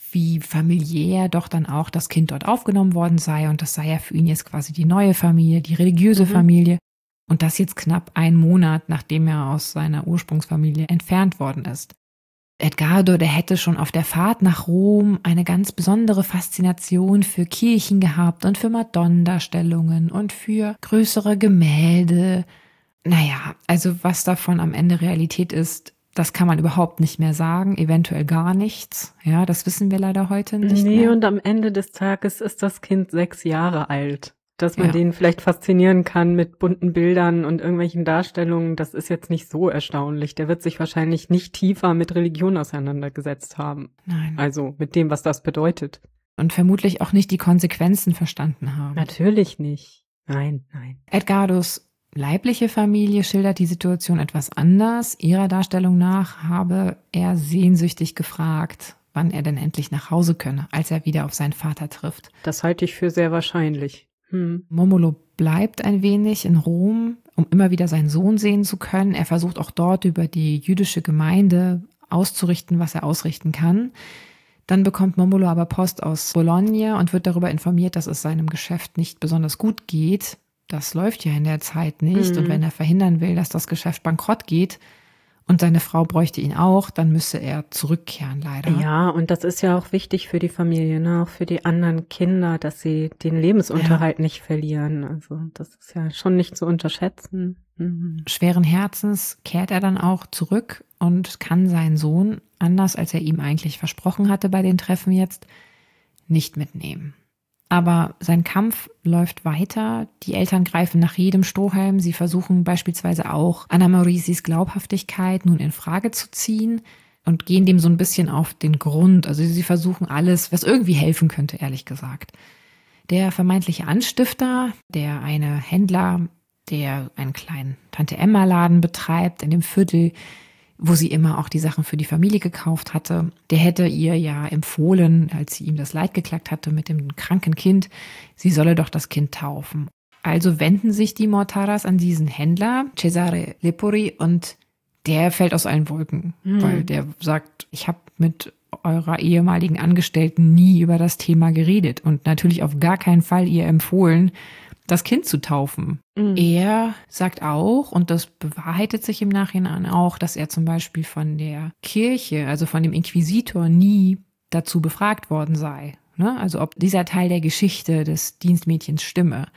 wie familiär doch dann auch das Kind dort aufgenommen worden sei. Und das sei ja für ihn jetzt quasi die neue Familie, die religiöse Familie. Und das jetzt knapp 1 Monat, nachdem er aus seiner Ursprungsfamilie entfernt worden ist. Edgardo, der hätte schon auf der Fahrt nach Rom eine ganz besondere Faszination für Kirchen gehabt und für Madonnendarstellungen und für größere Gemälde. Naja, also was davon am Ende Realität ist, das kann man überhaupt nicht mehr sagen, eventuell gar nichts. Ja, das wissen wir leider heute nicht mehr. Und am Ende des Tages ist das Kind 6 Jahre alt. Dass man den vielleicht faszinieren kann mit bunten Bildern und irgendwelchen Darstellungen, das ist jetzt nicht so erstaunlich. Der wird sich wahrscheinlich nicht tiefer mit Religion auseinandergesetzt haben. Nein. Also mit dem, was das bedeutet. Und vermutlich auch nicht die Konsequenzen verstanden haben. Natürlich nicht. Nein. Edgardos leibliche Familie schildert die Situation etwas anders. Ihrer Darstellung nach habe er sehnsüchtig gefragt, wann er denn endlich nach Hause könne, als er wieder auf seinen Vater trifft. Das halte ich für sehr wahrscheinlich. Momolo bleibt ein wenig in Rom, um immer wieder seinen Sohn sehen zu können. Er versucht auch dort über die jüdische Gemeinde auszurichten, was er ausrichten kann. Dann bekommt Momolo aber Post aus Bologna und wird darüber informiert, dass es seinem Geschäft nicht besonders gut geht. Das läuft ja in der Zeit nicht. Und wenn er verhindern will, dass das Geschäft bankrott geht und seine Frau bräuchte ihn auch, dann müsse er zurückkehren, leider. Ja, und das ist ja auch wichtig für die Familie, ne? Auch für die anderen Kinder, dass sie den Lebensunterhalt nicht verlieren. Also das ist ja schon nicht zu unterschätzen. Schweren Herzens kehrt er dann auch zurück und kann seinen Sohn, anders als er ihm eigentlich versprochen hatte bei den Treffen jetzt, nicht mitnehmen. Aber sein Kampf läuft weiter. Die Eltern greifen nach jedem Strohhalm. Sie versuchen beispielsweise auch, Anna Mauricis Glaubhaftigkeit nun in Frage zu ziehen und gehen dem so ein bisschen auf den Grund. Also sie versuchen alles, was irgendwie helfen könnte, ehrlich gesagt. Der vermeintliche Anstifter, der eine Händler, der einen kleinen Tante-Emma-Laden betreibt in dem Viertel, wo sie immer auch die Sachen für die Familie gekauft hatte. Der hätte ihr ja empfohlen, als sie ihm das Leid geklagt hatte mit dem kranken Kind, sie solle doch das Kind taufen. Also wenden sich die Mortaras an diesen Händler, Cesare Lepori, und der fällt aus allen Wolken, weil der sagt, ich habe mit eurer ehemaligen Angestellten nie über das Thema geredet und natürlich auf gar keinen Fall ihr empfohlen, das Kind zu taufen. Er sagt auch, und das bewahrheitet sich im Nachhinein auch, dass er zum Beispiel von der Kirche, also von dem Inquisitor, nie dazu befragt worden sei. Ne? Also ob dieser Teil der Geschichte des Dienstmädchens stimme.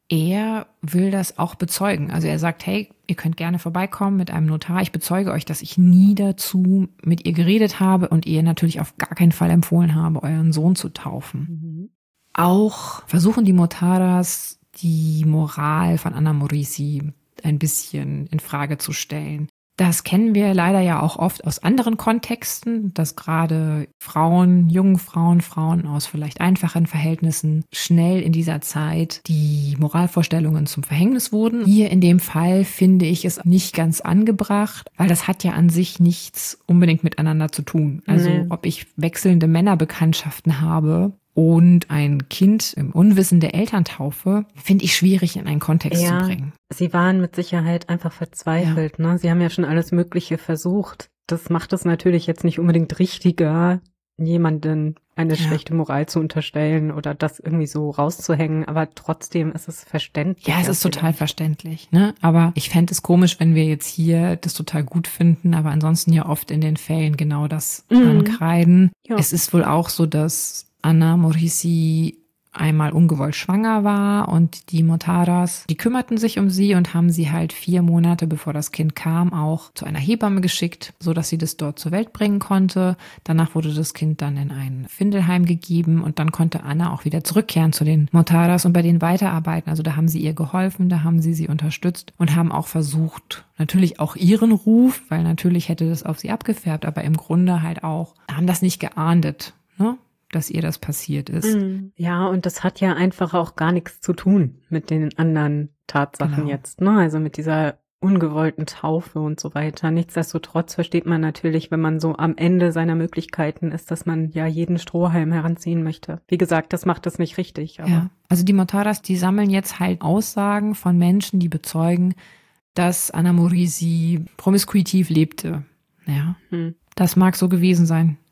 Er will das auch bezeugen. Also er sagt, hey, ihr könnt gerne vorbeikommen mit einem Notar. Ich bezeuge euch, dass ich nie dazu mit ihr geredet habe und ihr natürlich auf gar keinen Fall empfohlen habe, euren Sohn zu taufen. Auch versuchen die Mortaras, die Moral von Anna Maurici ein bisschen in Frage zu stellen. Das kennen wir leider ja auch oft aus anderen Kontexten, dass gerade Frauen, jungen Frauen, Frauen aus vielleicht einfachen Verhältnissen schnell in dieser Zeit die Moralvorstellungen zum Verhängnis wurden. Hier in dem Fall finde ich es nicht ganz angebracht, weil das hat ja an sich nichts unbedingt miteinander zu tun. Also ob ich wechselnde Männerbekanntschaften habe und ein Kind im Unwissen der Eltern taufe, finde ich schwierig in einen Kontext zu bringen. Sie waren mit Sicherheit einfach verzweifelt. Ne? Sie haben ja schon alles Mögliche versucht. Das macht es natürlich jetzt nicht unbedingt richtiger, jemanden eine schlechte Moral zu unterstellen oder das irgendwie so rauszuhängen. Aber trotzdem ist es verständlich. Ja, es ist total verständlich. Ne? Aber ich fände es komisch, wenn wir jetzt hier das total gut finden, aber ansonsten ja oft in den Fällen genau das ankreiden. Ja. Es ist wohl auch so, dass Anna Maurici einmal ungewollt schwanger war und die Mortaras, die kümmerten sich um sie und haben sie halt 4 Monate, bevor das Kind kam, auch zu einer Hebamme geschickt, so dass sie das dort zur Welt bringen konnte. Danach wurde das Kind dann in ein Findelheim gegeben und dann konnte Anna auch wieder zurückkehren zu den Mortaras und bei denen weiterarbeiten. Also da haben sie ihr geholfen, da haben sie unterstützt und haben auch versucht, natürlich auch ihren Ruf, weil natürlich hätte das auf sie abgefärbt, aber im Grunde halt auch, haben das nicht geahndet, ne? Dass ihr das passiert ist. Ja, und das hat ja einfach auch gar nichts zu tun mit den anderen Tatsachen jetzt, ne? Also mit dieser ungewollten Taufe und so weiter. Nichtsdestotrotz versteht man natürlich, wenn man so am Ende seiner Möglichkeiten ist, dass man ja jeden Strohhalm heranziehen möchte. Wie gesagt, das macht es nicht richtig. Aber ja, also die Mortaras, die sammeln jetzt halt Aussagen von Menschen, die bezeugen, dass Anna Maurici promiskuitiv lebte. Ja, das mag so gewesen sein.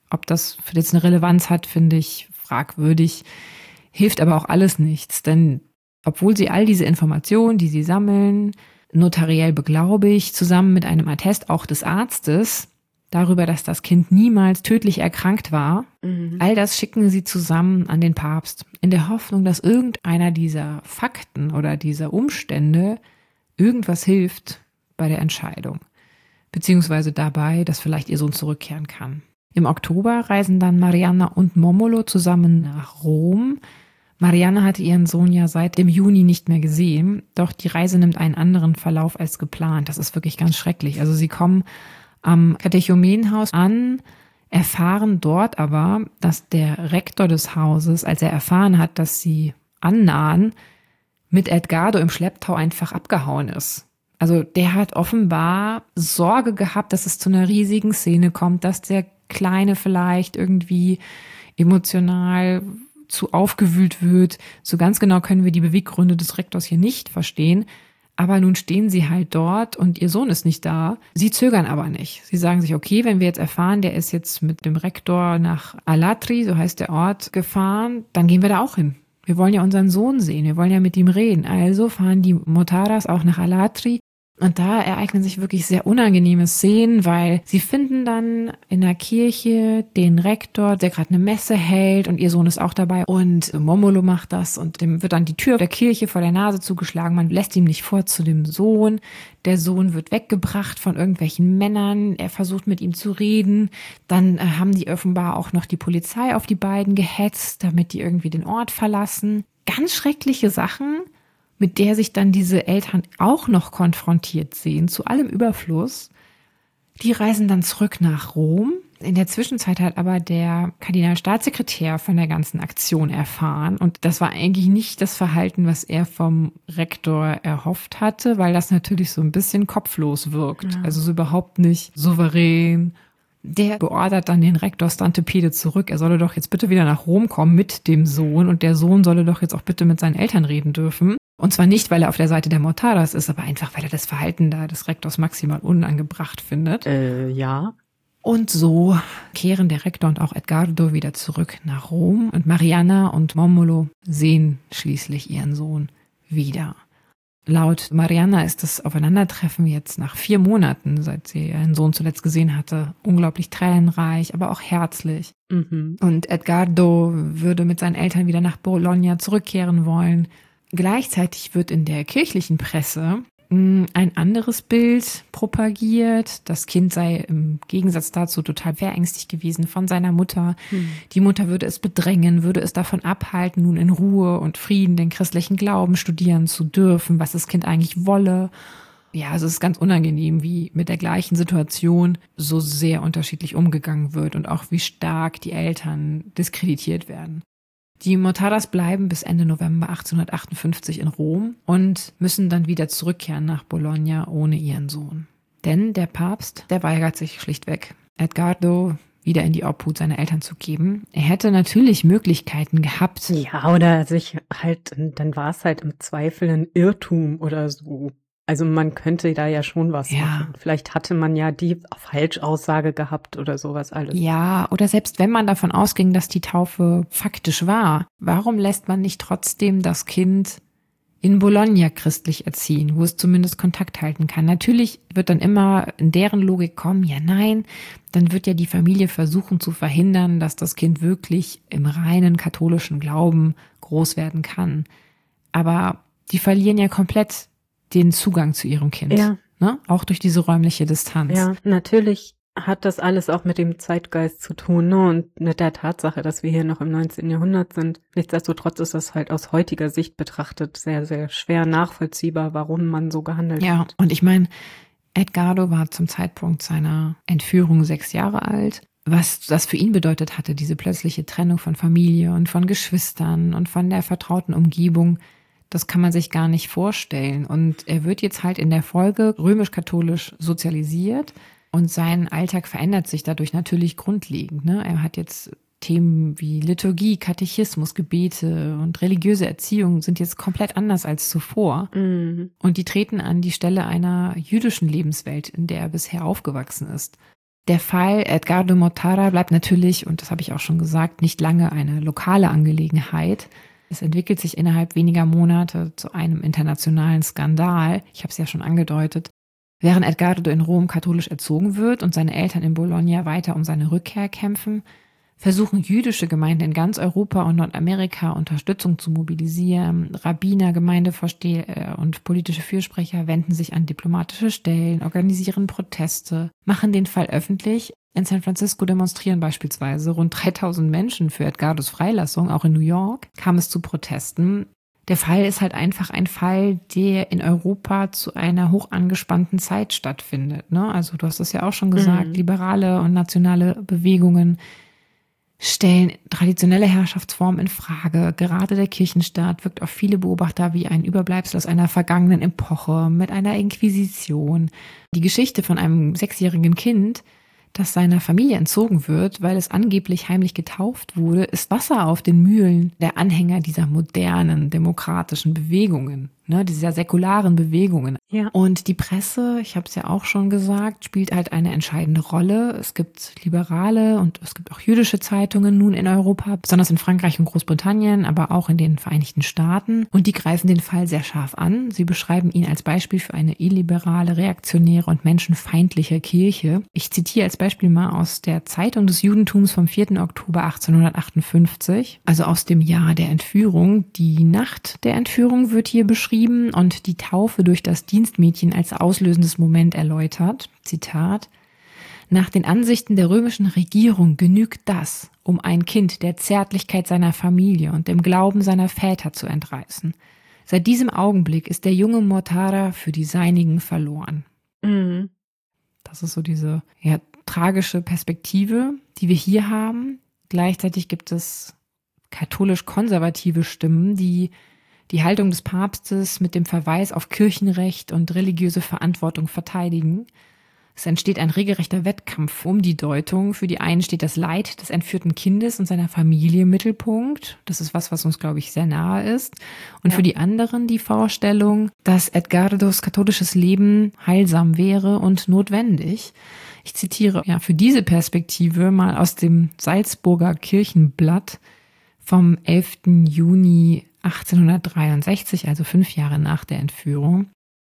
Ob das für jetzt eine Relevanz hat, finde ich fragwürdig, hilft aber auch alles nichts, denn obwohl sie all diese Informationen, die sie sammeln, notariell beglaubigt, zusammen mit einem Attest auch des Arztes, darüber, dass das Kind niemals tödlich erkrankt war, all das schicken sie zusammen an den Papst, in der Hoffnung, dass irgendeiner dieser Fakten oder dieser Umstände irgendwas hilft bei der Entscheidung, beziehungsweise dabei, dass vielleicht ihr Sohn zurückkehren kann. Im Oktober reisen dann Marianna und Momolo zusammen nach Rom. Marianna hatte ihren Sohn ja seit dem Juni nicht mehr gesehen, doch die Reise nimmt einen anderen Verlauf als geplant. Das ist wirklich ganz schrecklich. Also sie kommen am Katechumenenhaus an, erfahren dort aber, dass der Rektor des Hauses, als er erfahren hat, dass sie annahen, mit Edgardo im Schlepptau einfach abgehauen ist. Also der hat offenbar Sorge gehabt, dass es zu einer riesigen Szene kommt, dass der Kleine vielleicht irgendwie emotional zu aufgewühlt wird. So ganz genau können wir die Beweggründe des Rektors hier nicht verstehen. Aber nun stehen sie halt dort und ihr Sohn ist nicht da. Sie zögern aber nicht. Sie sagen sich, okay, wenn wir jetzt erfahren, der ist jetzt mit dem Rektor nach Alatri, so heißt der Ort, gefahren, dann gehen wir da auch hin. Wir wollen ja unseren Sohn sehen, wir wollen ja mit ihm reden. Also fahren die Motaras auch nach Alatri. Und da ereignen sich wirklich sehr unangenehme Szenen, weil sie finden dann in der Kirche den Rektor, der gerade eine Messe hält und ihr Sohn ist auch dabei. Und Momolo macht das und dem wird dann die Tür der Kirche vor der Nase zugeschlagen. Man lässt ihm nicht vor zu dem Sohn. Der Sohn wird weggebracht von irgendwelchen Männern. Er versucht mit ihm zu reden. Dann haben die offenbar auch noch die Polizei auf die beiden gehetzt, damit die irgendwie den Ort verlassen. Ganz schreckliche Sachen, mit der sich dann diese Eltern auch noch konfrontiert sehen, zu allem Überfluss. Die reisen dann zurück nach Rom. In der Zwischenzeit hat aber der Kardinalstaatssekretär von der ganzen Aktion erfahren. Und das war eigentlich nicht das Verhalten, was er vom Rektor erhofft hatte, weil das natürlich so ein bisschen kopflos wirkt. Ja. Also so überhaupt nicht souverän. Der beordert dann den Rektor Stantepede zurück. Er solle doch jetzt bitte wieder nach Rom kommen mit dem Sohn. Und der Sohn solle doch jetzt auch bitte mit seinen Eltern reden dürfen. Und zwar nicht, weil er auf der Seite der Motaras ist, aber einfach, weil er das Verhalten da des Rektors maximal unangebracht findet. Ja. Und so kehren der Rektor und auch Edgardo wieder zurück nach Rom. Und Marianna und Momolo sehen schließlich ihren Sohn wieder. Laut Marianna ist das Aufeinandertreffen jetzt nach 4 Monaten, seit sie ihren Sohn zuletzt gesehen hatte, unglaublich tränenreich, aber auch herzlich. Und Edgardo würde mit seinen Eltern wieder nach Bologna zurückkehren wollen. Gleichzeitig wird in der kirchlichen Presse ein anderes Bild propagiert. Das Kind sei im Gegensatz dazu total verängstigt gewesen von seiner Mutter. Die Mutter würde es bedrängen, würde es davon abhalten, nun in Ruhe und Frieden den christlichen Glauben studieren zu dürfen, was das Kind eigentlich wolle. Ja, also es ist ganz unangenehm, wie mit der gleichen Situation so sehr unterschiedlich umgegangen wird und auch wie stark die Eltern diskreditiert werden. Die Motaras bleiben bis Ende November 1858 in Rom und müssen dann wieder zurückkehren nach Bologna ohne ihren Sohn. Denn der Papst, der weigert sich schlichtweg, Edgardo wieder in die Obhut seiner Eltern zu geben. Er hätte natürlich Möglichkeiten gehabt. Ja, oder sich halt, dann war es halt im Zweifel ein Irrtum oder so. Also man könnte da ja schon was machen. Vielleicht hatte man ja die Falschaussage gehabt oder sowas alles. Ja, oder selbst wenn man davon ausging, dass die Taufe faktisch war, warum lässt man nicht trotzdem das Kind in Bologna christlich erziehen, wo es zumindest Kontakt halten kann? Natürlich wird dann immer in deren Logik kommen, ja nein, dann wird ja die Familie versuchen zu verhindern, dass das Kind wirklich im reinen katholischen Glauben groß werden kann. Aber die verlieren ja komplett den Zugang zu ihrem Kind, ne? Auch durch diese räumliche Distanz. Ja, natürlich hat das alles auch mit dem Zeitgeist zu tun, ne? Und mit der Tatsache, dass wir hier noch im 19. Jahrhundert sind. Nichtsdestotrotz ist das halt aus heutiger Sicht betrachtet sehr, sehr schwer nachvollziehbar, warum man so gehandelt hat. Ja, und ich meine, Edgardo war zum Zeitpunkt seiner Entführung 6 Jahre alt. Was das für ihn bedeutet hatte, diese plötzliche Trennung von Familie und von Geschwistern und von der vertrauten Umgebung, das kann man sich gar nicht vorstellen. Und er wird jetzt halt in der Folge römisch-katholisch sozialisiert und sein Alltag verändert sich dadurch natürlich grundlegend, ne? Er hat jetzt Themen wie Liturgie, Katechismus, Gebete und religiöse Erziehung sind jetzt komplett anders als zuvor. Und die treten an die Stelle einer jüdischen Lebenswelt, in der er bisher aufgewachsen ist. Der Fall Edgardo Mortara bleibt natürlich, und das habe ich auch schon gesagt, nicht lange eine lokale Angelegenheit. Es entwickelt sich innerhalb weniger Monate zu einem internationalen Skandal. Ich habe es ja schon angedeutet. Während Edgardo in Rom katholisch erzogen wird und seine Eltern in Bologna weiter um seine Rückkehr kämpfen, versuchen jüdische Gemeinden in ganz Europa und Nordamerika Unterstützung zu mobilisieren. Rabbiner, Gemeindevorsteher und politische Fürsprecher wenden sich an diplomatische Stellen, organisieren Proteste, machen den Fall öffentlich. In San Francisco demonstrieren beispielsweise rund 3000 Menschen für Edgardos Freilassung. Auch in New York kam es zu Protesten. Der Fall ist halt einfach ein Fall, der in Europa zu einer hoch angespannten Zeit stattfindet, ne? Also du hast es ja auch schon gesagt, liberale und nationale Bewegungen stellen traditionelle Herrschaftsformen in Frage. Gerade der Kirchenstaat wirkt auf viele Beobachter wie ein Überbleibsel aus einer vergangenen Epoche mit einer Inquisition. Die Geschichte von einem 6-jährigen Kind, das seiner Familie entzogen wird, weil es angeblich heimlich getauft wurde, ist Wasser auf den Mühlen der Anhänger dieser modernen, demokratischen Bewegungen, ne, dieser säkularen Bewegungen. Ja. Und die Presse, ich habe es ja auch schon gesagt, spielt halt eine entscheidende Rolle. Es gibt liberale und es gibt auch jüdische Zeitungen nun in Europa, besonders in Frankreich und Großbritannien, aber auch in den Vereinigten Staaten. Und die greifen den Fall sehr scharf an. Sie beschreiben ihn als Beispiel für eine illiberale, reaktionäre und menschenfeindliche Kirche. Ich zitiere als Beispiel mal aus der Zeitung des Judentums vom 4. Oktober 1858, also aus dem Jahr der Entführung. Die Nacht der Entführung wird hier beschrieben und die Taufe durch das Dienstmädchen als auslösendes Moment erläutert. Zitat: Nach den Ansichten der römischen Regierung genügt das, um ein Kind der Zärtlichkeit seiner Familie und dem Glauben seiner Väter zu entreißen. Seit diesem Augenblick ist der junge Mortara für die Seinigen verloren. Mhm. Das ist so diese tragische Perspektive, die wir hier haben. Gleichzeitig gibt es katholisch-konservative Stimmen, die die Haltung des Papstes mit dem Verweis auf Kirchenrecht und religiöse Verantwortung verteidigen. Es entsteht ein regelrechter Wettkampf um die Deutung. Für die einen steht das Leid des entführten Kindes und seiner Familie im Mittelpunkt. Das ist was uns, glaube ich, sehr nahe ist. Und für die anderen die Vorstellung, dass Edgardos katholisches Leben heilsam wäre und notwendig. Ich zitiere für diese Perspektive mal aus dem Salzburger Kirchenblatt vom 11. Juni 1863, also 5 Jahre nach der Entführung.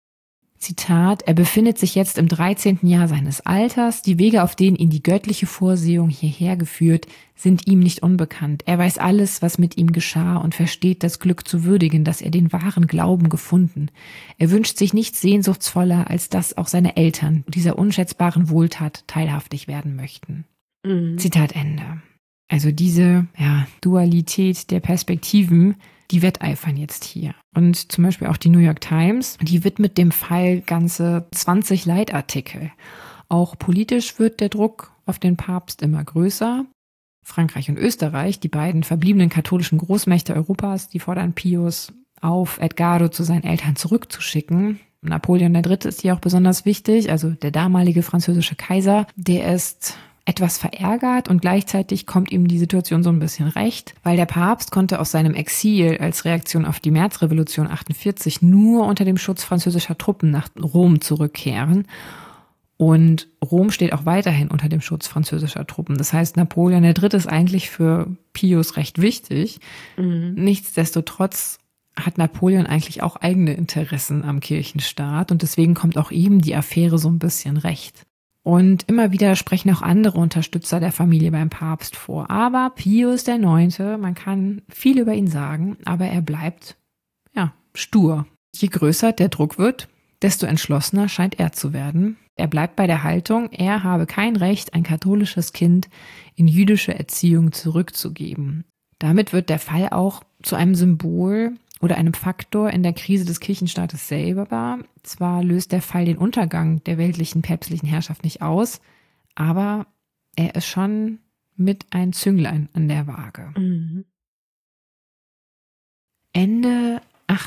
Zitat: Er befindet sich jetzt im 13. Jahr seines Alters. Die Wege, auf denen ihn die göttliche Vorsehung hierher geführt, sind ihm nicht unbekannt. Er weiß alles, was mit ihm geschah und versteht das Glück zu würdigen, dass er den wahren Glauben gefunden. Er wünscht sich nichts sehnsuchtsvoller, als dass auch seine Eltern dieser unschätzbaren Wohltat teilhaftig werden möchten. Mhm. Zitat Ende. Also diese Dualität der Perspektiven, die wetteifern jetzt hier. Und zum Beispiel auch die New York Times, die widmet dem Fall ganze 20 Leitartikel. Auch politisch wird der Druck auf den Papst immer größer. Frankreich und Österreich, die beiden verbliebenen katholischen Großmächte Europas, die fordern Pius auf, Edgardo zu seinen Eltern zurückzuschicken. Napoleon III. Ist hier auch besonders wichtig, also der damalige französische Kaiser, der ist etwas verärgert und gleichzeitig kommt ihm die Situation so ein bisschen recht, weil der Papst konnte aus seinem Exil als Reaktion auf die Märzrevolution 48 nur unter dem Schutz französischer Truppen nach Rom zurückkehren. Und Rom steht auch weiterhin unter dem Schutz französischer Truppen. Das heißt, Napoleon III. Ist eigentlich für Pius recht wichtig. Mhm. Nichtsdestotrotz hat Napoleon eigentlich auch eigene Interessen am Kirchenstaat und deswegen kommt auch ihm die Affäre so ein bisschen recht. Und immer wieder sprechen auch andere Unterstützer der Familie beim Papst vor. Aber Pius IX., man kann viel über ihn sagen, aber er bleibt, stur. Je größer der Druck wird, desto entschlossener scheint er zu werden. Er bleibt bei der Haltung, er habe kein Recht, ein katholisches Kind in jüdische Erziehung zurückzugeben. Damit wird der Fall auch zu einem Symbol oder einem Faktor in der Krise des Kirchenstaates selber. Zwar löst der Fall den Untergang der weltlichen päpstlichen Herrschaft nicht aus, aber er ist schon mit ein Zünglein an der Waage. Mhm. Ende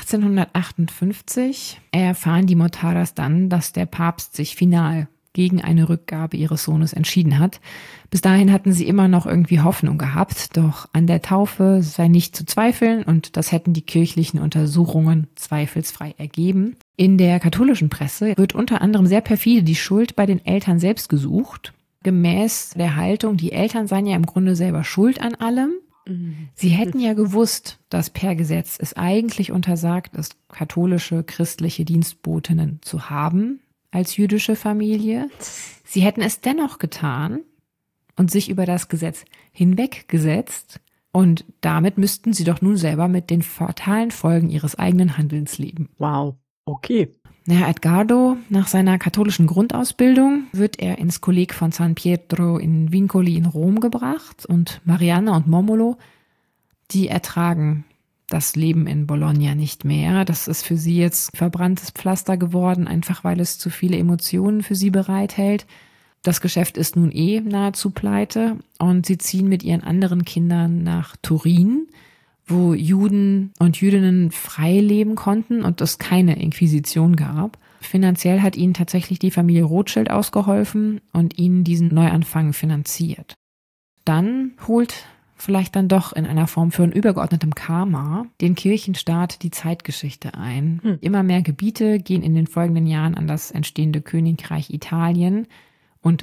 1858 erfahren die Mortaras dann, dass der Papst sich final gegen eine Rückgabe ihres Sohnes entschieden hat. Bis dahin hatten sie immer noch irgendwie Hoffnung gehabt, doch an der Taufe sei nicht zu zweifeln und das hätten die kirchlichen Untersuchungen zweifelsfrei ergeben. In der katholischen Presse wird unter anderem sehr perfide die Schuld bei den Eltern selbst gesucht. gemäß der Haltung, die Eltern seien ja im Grunde selber schuld an allem. Sie hätten ja gewusst, dass per Gesetz es eigentlich untersagt ist, katholische, christliche Dienstbotinnen zu haben als jüdische Familie. Sie hätten es dennoch getan und sich über das Gesetz hinweggesetzt. Und damit müssten sie doch nun selber mit den fatalen Folgen ihres eigenen Handelns leben. Wow, okay. Ja, Edgardo, nach seiner katholischen Grundausbildung wird er ins Kolleg von San Pietro in Vincoli in Rom gebracht und Marianna und Momolo, die ertragen das Leben in Bologna nicht mehr. Das ist für sie jetzt verbranntes Pflaster geworden, einfach weil es zu viele Emotionen für sie bereithält. Das Geschäft ist nun nahezu pleite und sie ziehen mit ihren anderen Kindern nach Turin, wo Juden und Jüdinnen frei leben konnten und es keine Inquisition gab. Finanziell hat ihnen tatsächlich die Familie Rothschild ausgeholfen und ihnen diesen Neuanfang finanziert. Dann holt vielleicht dann doch in einer Form von übergeordnetem Karma den Kirchenstaat die Zeitgeschichte ein. Immer mehr Gebiete gehen in den folgenden Jahren an das entstehende Königreich Italien und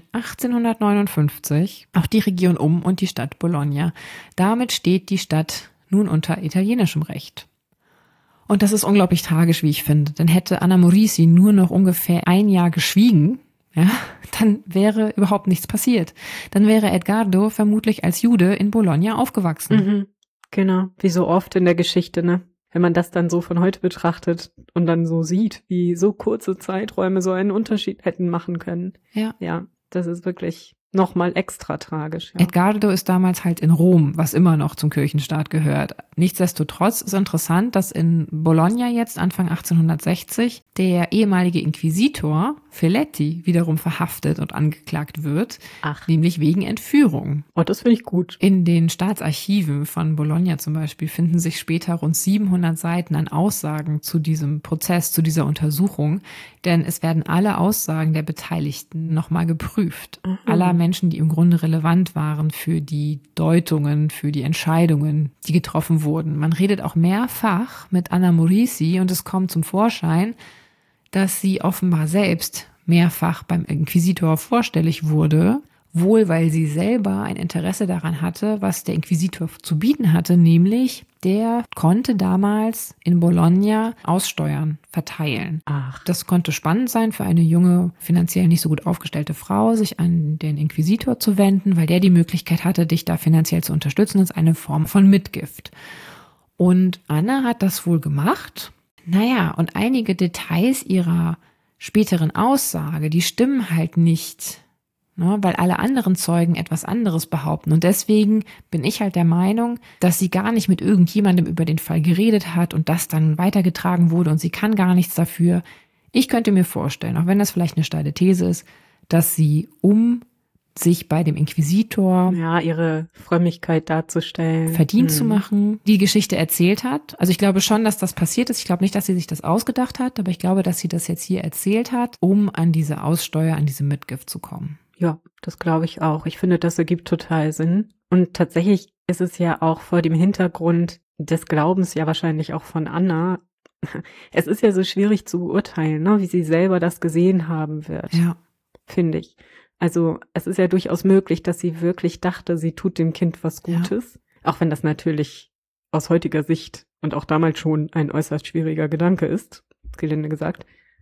1859 auch die Region und die Stadt Bologna. Damit steht die Stadt nun unter italienischem Recht. Und das ist unglaublich tragisch, wie ich finde. Denn hätte Anna Morici nur noch ungefähr ein Jahr geschwiegen, ja, dann wäre überhaupt nichts passiert. Dann wäre Edgardo vermutlich als Jude in Bologna aufgewachsen. Mhm. Genau, wie so oft in der Geschichte, ne? Wenn man das dann so von heute betrachtet und dann so sieht, wie so kurze Zeiträume so einen Unterschied hätten machen können. Ja. Ja, das ist wirklich nochmal extra tragisch. Ja. Edgardo ist damals halt in Rom, was immer noch zum Kirchenstaat gehört. Nichtsdestotrotz ist interessant, dass in Bologna jetzt Anfang 1860 der ehemalige Inquisitor Feletti wiederum verhaftet und angeklagt wird, nämlich wegen Entführung. Oh, das finde ich gut. In den Staatsarchiven von Bologna zum Beispiel finden sich später rund 700 Seiten an Aussagen zu diesem Prozess, zu dieser Untersuchung, denn es werden alle Aussagen der Beteiligten nochmal geprüft. Aller Menschen, die im Grunde relevant waren für die Deutungen, für die Entscheidungen, die getroffen wurden. Man redet auch mehrfach mit Anna Morici und es kommt zum Vorschein, dass sie offenbar selbst mehrfach beim Inquisitor vorstellig wurde, wohl weil sie selber ein Interesse daran hatte, was der Inquisitor zu bieten hatte, nämlich der konnte damals in Bologna Aussteuern verteilen. Das konnte spannend sein für eine junge, finanziell nicht so gut aufgestellte Frau, sich an den Inquisitor zu wenden, weil der die Möglichkeit hatte, dich da finanziell zu unterstützen. Das ist eine Form von Mitgift. Und Anna hat das wohl gemacht. Naja, und einige Details ihrer späteren Aussage, die stimmen halt nicht, ne, weil alle anderen Zeugen etwas anderes behaupten. Und deswegen bin ich halt der Meinung, dass sie gar nicht mit irgendjemandem über den Fall geredet hat und das dann weitergetragen wurde und sie kann gar nichts dafür. Ich könnte mir vorstellen, auch wenn das vielleicht eine steile These ist, dass sie, um sich bei dem Inquisitor ihre Frömmigkeit darzustellen, verdient zu machen, die Geschichte erzählt hat. Also ich glaube schon, dass das passiert ist. Ich glaube nicht, dass sie sich das ausgedacht hat, aber ich glaube, dass sie das jetzt hier erzählt hat, um an diese Aussteuer, an diese Mitgift zu kommen. Ja, das glaube ich auch. Ich finde, das ergibt total Sinn. Und tatsächlich ist es ja auch vor dem Hintergrund des Glaubens ja wahrscheinlich auch von Anna. Es ist ja so schwierig zu beurteilen, ne, wie sie selber das gesehen haben wird. Ja. Finde ich. Also es ist ja durchaus möglich, dass sie wirklich dachte, sie tut dem Kind was Gutes. Ja. Auch wenn das natürlich aus heutiger Sicht und auch damals schon ein äußerst schwieriger Gedanke ist, gelinde gesagt.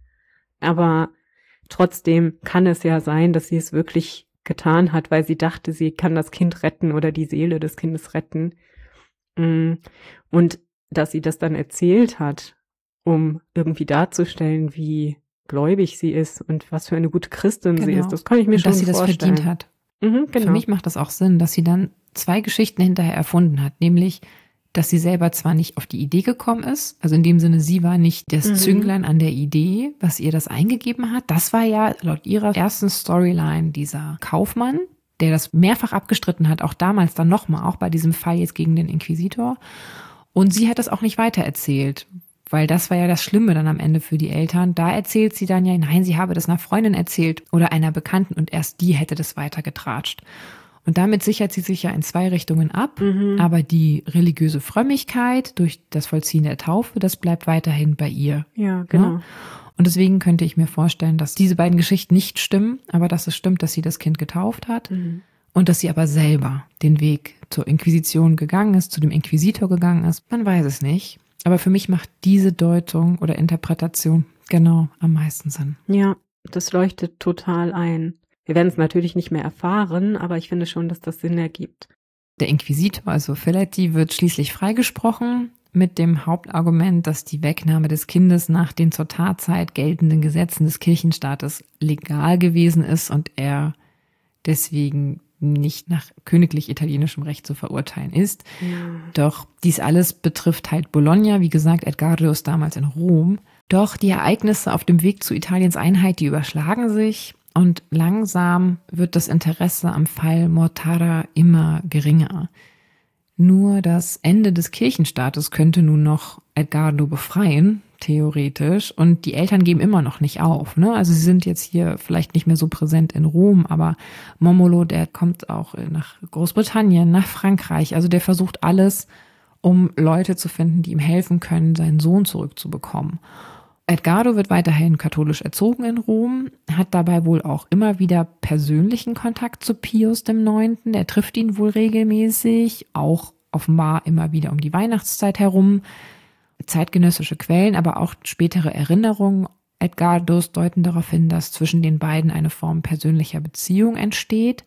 Aber trotzdem kann es ja sein, dass sie es wirklich getan hat, weil sie dachte, sie kann das Kind retten oder die Seele des Kindes retten. Und dass sie das dann erzählt hat, um irgendwie darzustellen, wie gläubig sie ist und was für eine gute Christin sie ist. Das kann ich mir schon vorstellen. Dass sie das verdient hat. Genau. Für mich macht das auch Sinn, dass sie dann 2 Geschichten hinterher erfunden hat, nämlich, dass sie selber zwar nicht auf die Idee gekommen ist, also in dem Sinne, sie war nicht das Zünglein an der Idee, was ihr das eingegeben hat. Das war ja laut ihrer ersten Storyline dieser Kaufmann, der das mehrfach abgestritten hat, auch damals dann nochmal, auch bei diesem Fall jetzt gegen den Inquisitor. Und sie hat das auch nicht weitererzählt, weil das war ja das Schlimme dann am Ende für die Eltern. Da erzählt sie dann ja, nein, sie habe das einer Freundin erzählt oder einer Bekannten und erst die hätte das weitergetratscht. Und damit sichert sie sich ja in 2 Richtungen ab, aber die religiöse Frömmigkeit durch das Vollziehen der Taufe, das bleibt weiterhin bei ihr. Ja, genau. Ja? Und deswegen könnte ich mir vorstellen, dass diese beiden Geschichten nicht stimmen, aber dass es stimmt, dass sie das Kind getauft hat und dass sie aber selber den Weg zur Inquisition gegangen ist, zu dem Inquisitor gegangen ist. Man weiß es nicht. Aber für mich macht diese Deutung oder Interpretation genau am meisten Sinn. Ja, das leuchtet total ein. Wir werden es natürlich nicht mehr erfahren, aber ich finde schon, dass das Sinn ergibt. Der Inquisitor, also Feletti, wird schließlich freigesprochen mit dem Hauptargument, dass die Wegnahme des Kindes nach den zur Tatzeit geltenden Gesetzen des Kirchenstaates legal gewesen ist und er deswegen nicht nach königlich italienischem Recht zu verurteilen ist. Ja. Doch dies alles betrifft halt Bologna, wie gesagt, Edgardo ist damals in Rom. Doch die Ereignisse auf dem Weg zu Italiens Einheit, die überschlagen sich und langsam wird das Interesse am Fall Mortara immer geringer. Nur das Ende des Kirchenstaates könnte nun noch Edgardo befreien, theoretisch. Und die Eltern geben immer noch nicht auf, ne? Also sie sind jetzt hier vielleicht nicht mehr so präsent in Rom, aber Momolo, der kommt auch nach Großbritannien, nach Frankreich. Also der versucht alles, um Leute zu finden, die ihm helfen können, seinen Sohn zurückzubekommen. Edgardo wird weiterhin katholisch erzogen in Rom, hat dabei wohl auch immer wieder persönlichen Kontakt zu Pius IX. Der trifft ihn wohl regelmäßig, auch offenbar immer wieder um die Weihnachtszeit herum. Zeitgenössische Quellen, aber auch spätere Erinnerungen Edgardos deuten darauf hin, dass zwischen den beiden eine Form persönlicher Beziehung entsteht.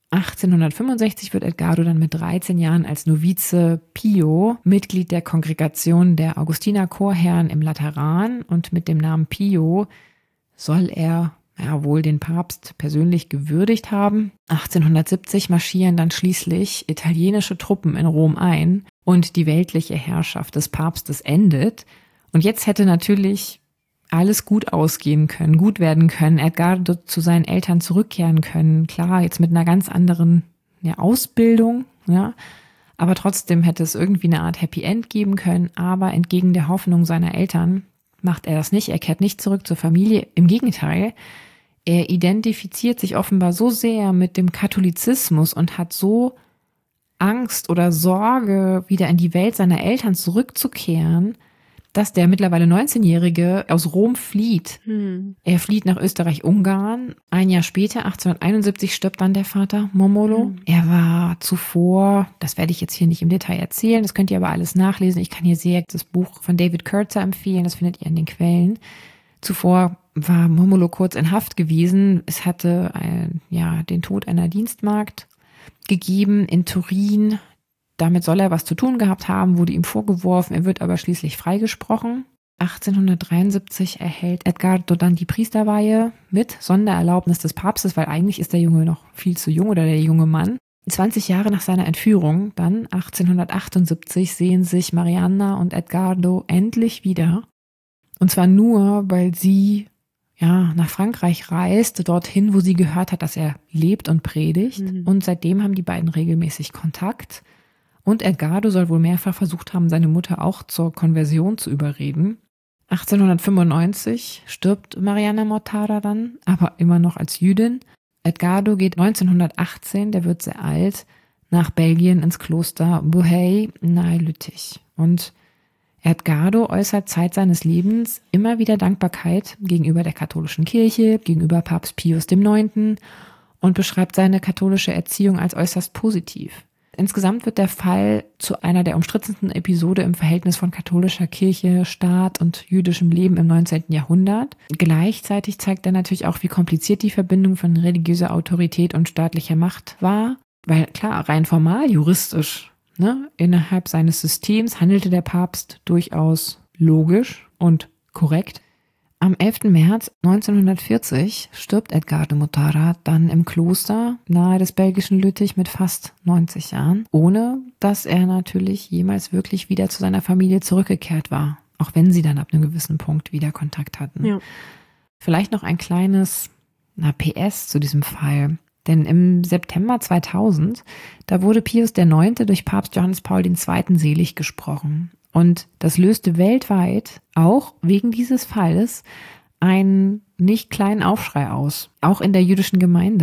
1865 wird Edgardo dann mit 13 Jahren als Novize Pio Mitglied der Kongregation der Augustiner-Chorherren im Lateran und mit dem Namen Pio soll er wohl den Papst persönlich gewürdigt haben. 1870 marschieren dann schließlich italienische Truppen in Rom ein und die weltliche Herrschaft des Papstes endet. Und jetzt hätte natürlich alles gut ausgehen können, gut werden können, Edgardo zu seinen Eltern zurückkehren können. Klar, jetzt mit einer ganz anderen Ausbildung, ja, aber trotzdem hätte es irgendwie eine Art Happy End geben können. Aber entgegen der Hoffnung seiner Eltern macht er das nicht. Er kehrt nicht zurück zur Familie. Im Gegenteil, er identifiziert sich offenbar so sehr mit dem Katholizismus und hat so Angst oder Sorge, wieder in die Welt seiner Eltern zurückzukehren, dass der mittlerweile 19-Jährige aus Rom flieht. Er flieht nach Österreich-Ungarn. Ein Jahr später, 1871, stirbt dann der Vater Momolo. Er war zuvor, das werde ich jetzt hier nicht im Detail erzählen, das könnt ihr aber alles nachlesen. Ich kann hier sehr das Buch von David Kurtzer empfehlen, das findet ihr in den Quellen. Zuvor war Momolo kurz in Haft gewesen. Es hatte den Tod einer Dienstmagd gegeben in Turin. Damit soll er was zu tun gehabt haben, wurde ihm vorgeworfen. Er wird aber schließlich freigesprochen. 1873 erhält Edgardo dann die Priesterweihe mit Sondererlaubnis des Papstes, weil eigentlich ist der Junge noch viel zu jung oder der junge Mann. 20 Jahre nach seiner Entführung, dann 1878, sehen sich Marianna und Edgardo endlich wieder. Und zwar nur, weil sie nach Frankreich reist, dorthin, wo sie gehört hat, dass er lebt und predigt. Und seitdem haben die beiden regelmäßig Kontakt. Und Edgardo soll wohl mehrfach versucht haben, seine Mutter auch zur Konversion zu überreden. 1895 stirbt Marianna Mortara dann, aber immer noch als Jüdin. Edgardo geht 1918, der wird sehr alt, nach Belgien ins Kloster Bohey nahe Lüttich. Und Edgardo äußert Zeit seines Lebens immer wieder Dankbarkeit gegenüber der katholischen Kirche, gegenüber Papst Pius IX. Und beschreibt seine katholische Erziehung als äußerst positiv. Insgesamt wird der Fall zu einer der umstrittensten Episode im Verhältnis von katholischer Kirche, Staat und jüdischem Leben im 19. Jahrhundert. Gleichzeitig zeigt er natürlich auch, wie kompliziert die Verbindung von religiöser Autorität und staatlicher Macht war. Weil klar, rein formal, juristisch, innerhalb seines Systems handelte der Papst durchaus logisch und korrekt. Am 11. März 1940 stirbt Edgardo Mortara dann im Kloster nahe des belgischen Lüttich mit fast 90 Jahren, ohne dass er natürlich jemals wirklich wieder zu seiner Familie zurückgekehrt war, auch wenn sie dann ab einem gewissen Punkt wieder Kontakt hatten. Ja. Vielleicht noch ein kleines PS zu diesem Fall. Denn im September 2000, da wurde Pius IX. Durch Papst Johannes Paul II. Selig gesprochen. Und das löste weltweit, auch wegen dieses Falles, einen nicht kleinen Aufschrei aus, auch in der jüdischen Gemeinde.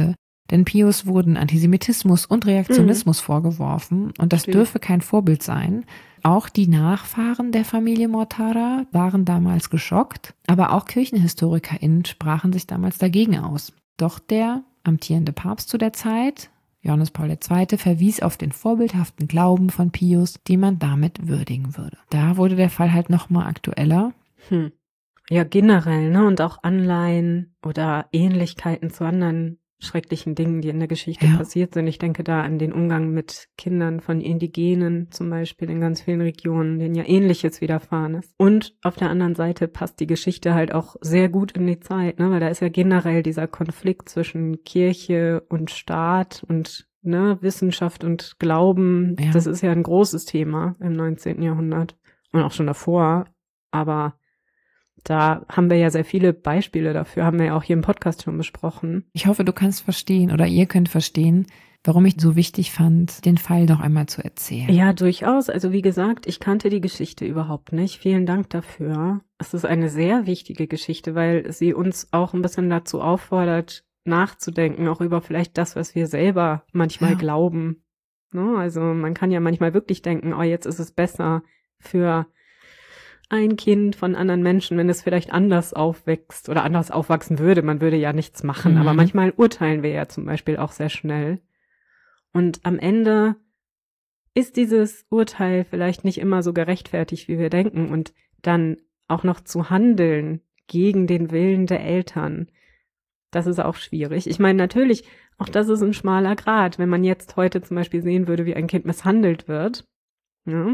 Denn Pius wurden Antisemitismus und Reaktionismus vorgeworfen und das dürfe kein Vorbild sein. Auch die Nachfahren der Familie Mortara waren damals geschockt, aber auch KirchenhistorikerInnen sprachen sich damals dagegen aus. Doch der amtierende Papst zu der Zeit, Johannes Paul II., verwies auf den vorbildhaften Glauben von Pius, den man damit würdigen würde. Da wurde der Fall halt nochmal aktueller. Ja, generell, ne? Und auch Anleihen oder Ähnlichkeiten zu anderen schrecklichen Dingen, die in der Geschichte passiert sind. Ich denke da an den Umgang mit Kindern von Indigenen zum Beispiel in ganz vielen Regionen, denen ja Ähnliches widerfahren ist. Und auf der anderen Seite passt die Geschichte halt auch sehr gut in die Zeit, ne? Weil da ist ja generell dieser Konflikt zwischen Kirche und Staat und Wissenschaft und Glauben. Ja. Das ist ja ein großes Thema im 19. Jahrhundert und auch schon davor. Aber da haben wir ja sehr viele Beispiele dafür, haben wir ja auch hier im Podcast schon besprochen. Ich hoffe, du kannst verstehen oder ihr könnt verstehen, warum ich so wichtig fand, den Fall noch einmal zu erzählen. Ja, durchaus. Also wie gesagt, ich kannte die Geschichte überhaupt nicht. Vielen Dank dafür. Es ist eine sehr wichtige Geschichte, weil sie uns auch ein bisschen dazu auffordert, nachzudenken, auch über vielleicht das, was wir selber manchmal glauben. Ne? Also man kann ja manchmal wirklich denken, oh, jetzt ist es besser für ein Kind von anderen Menschen, wenn es vielleicht anders aufwächst oder anders aufwachsen würde. Man würde ja nichts machen, aber manchmal urteilen wir ja zum Beispiel auch sehr schnell. Und am Ende ist dieses Urteil vielleicht nicht immer so gerechtfertigt, wie wir denken. Und dann auch noch zu handeln gegen den Willen der Eltern, das ist auch schwierig. Ich meine, natürlich, auch das ist ein schmaler Grat. Wenn man jetzt heute zum Beispiel sehen würde, wie ein Kind misshandelt wird, ja,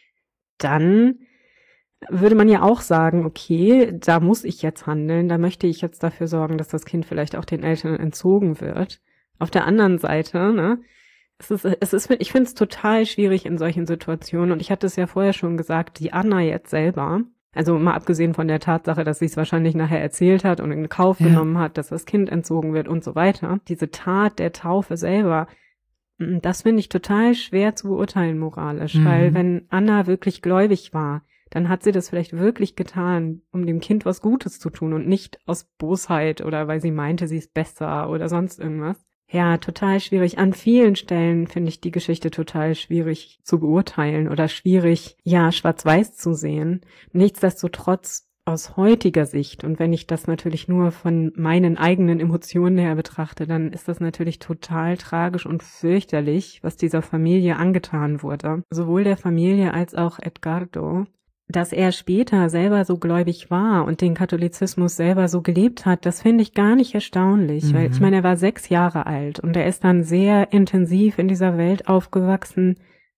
dann würde man ja auch sagen, okay, da muss ich jetzt handeln, da möchte ich jetzt dafür sorgen, dass das Kind vielleicht auch den Eltern entzogen wird. Auf der anderen Seite, ne, ich finde es total schwierig in solchen Situationen und ich hatte es ja vorher schon gesagt, die Anna jetzt selber, also mal abgesehen von der Tatsache, dass sie es wahrscheinlich nachher erzählt hat und in Kauf genommen hat, dass das Kind entzogen wird und so weiter, diese Tat der Taufe selber, das finde ich total schwer zu beurteilen moralisch, weil wenn Anna wirklich gläubig war, dann hat sie das vielleicht wirklich getan, um dem Kind was Gutes zu tun und nicht aus Bosheit oder weil sie meinte, sie ist besser oder sonst irgendwas. Ja, total schwierig. An vielen Stellen finde ich die Geschichte total schwierig zu beurteilen oder schwierig, ja, schwarz-weiß zu sehen. Nichtsdestotrotz aus heutiger Sicht, und wenn ich das natürlich nur von meinen eigenen Emotionen her betrachte, dann ist das natürlich total tragisch und fürchterlich, was dieser Familie angetan wurde. Sowohl der Familie als auch Edgardo. Dass er später selber so gläubig war und den Katholizismus selber so gelebt hat, das finde ich gar nicht erstaunlich, weil ich meine, er war 6 Jahre alt und er ist dann sehr intensiv in dieser Welt aufgewachsen,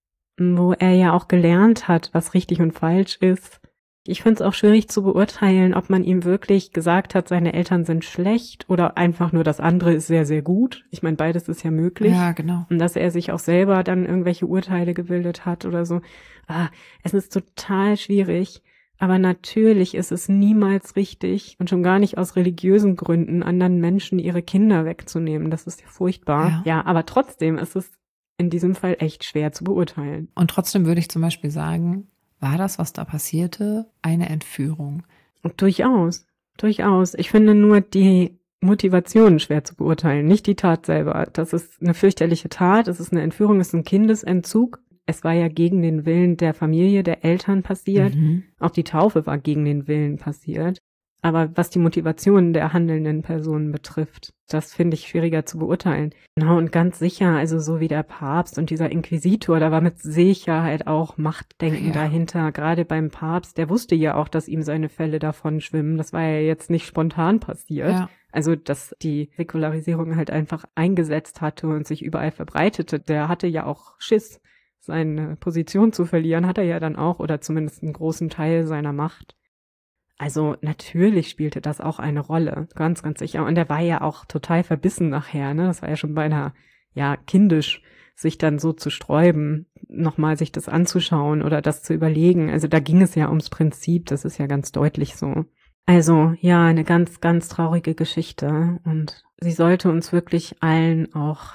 wo er ja auch gelernt hat, was richtig und falsch ist. Ich finde es auch schwierig zu beurteilen, ob man ihm wirklich gesagt hat, seine Eltern sind schlecht oder einfach nur das andere ist sehr, sehr gut. Ich meine, beides ist ja möglich. Ja, genau. Und dass er sich auch selber dann irgendwelche Urteile gebildet hat oder so. Es ist total schwierig. Aber natürlich ist es niemals richtig und schon gar nicht aus religiösen Gründen, anderen Menschen ihre Kinder wegzunehmen. Das ist ja furchtbar. Ja, aber trotzdem ist es in diesem Fall echt schwer zu beurteilen. Und trotzdem würde ich zum Beispiel sagen, war das, was da passierte, eine Entführung? Durchaus. Ich finde nur die Motivation schwer zu beurteilen, nicht die Tat selber. Das ist eine fürchterliche Tat, es ist eine Entführung, es ist ein Kindesentzug. Es war ja gegen den Willen der Familie, der Eltern passiert. Auch die Taufe war gegen den Willen passiert. Aber was die Motivation der handelnden Personen betrifft, das finde ich schwieriger zu beurteilen. Und ganz sicher, also so wie der Papst und dieser Inquisitor, da war mit Sicherheit auch Machtdenken dahinter. Gerade beim Papst, der wusste ja auch, dass ihm seine Fälle davon schwimmen. Das war ja jetzt nicht spontan passiert. Ja. Also, dass die Säkularisierung halt einfach eingesetzt hatte und sich überall verbreitete. Der hatte ja auch Schiss, seine Position zu verlieren, hat er ja dann auch, oder zumindest einen großen Teil seiner Macht. Also natürlich spielte das auch eine Rolle, ganz, ganz sicher. Und er war ja auch total verbissen nachher, ne? Das war ja schon beinahe, kindisch, sich dann so zu sträuben, nochmal sich das anzuschauen oder das zu überlegen. Also da ging es ja ums Prinzip, das ist ja ganz deutlich so. Also ja, eine ganz, ganz traurige Geschichte. Und sie sollte uns wirklich allen auch,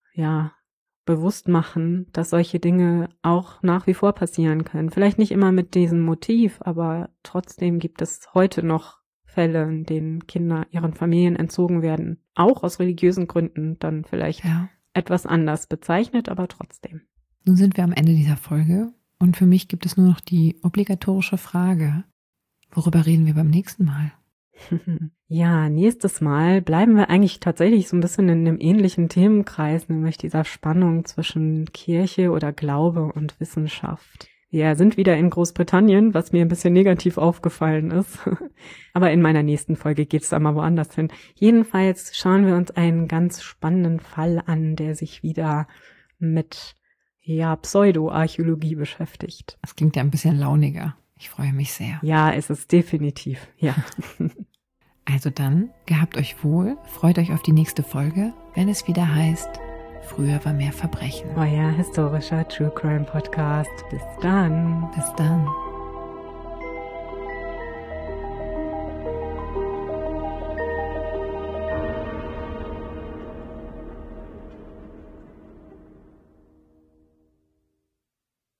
bewusst machen, dass solche Dinge auch nach wie vor passieren können. Vielleicht nicht immer mit diesem Motiv, aber trotzdem gibt es heute noch Fälle, in denen Kinder ihren Familien entzogen werden, auch aus religiösen Gründen, dann vielleicht etwas anders bezeichnet, aber trotzdem. Nun sind wir am Ende dieser Folge und für mich gibt es nur noch die obligatorische Frage, worüber reden wir beim nächsten Mal? Ja, nächstes Mal bleiben wir eigentlich tatsächlich so ein bisschen in einem ähnlichen Themenkreis, nämlich dieser Spannung zwischen Kirche oder Glaube und Wissenschaft. Wir sind wieder in Großbritannien, was mir ein bisschen negativ aufgefallen ist. Aber in meiner nächsten Folge geht es dann mal woanders hin. Jedenfalls schauen wir uns einen ganz spannenden Fall an, der sich wieder mit Pseudo-Archäologie beschäftigt. Das klingt ja ein bisschen launiger. Ich freue mich sehr. Ja, es ist definitiv, ja. Also dann, gehabt euch wohl, freut euch auf die nächste Folge, wenn es wieder heißt, früher war mehr Verbrechen. Euer historischer True Crime Podcast. Bis dann. Bis dann.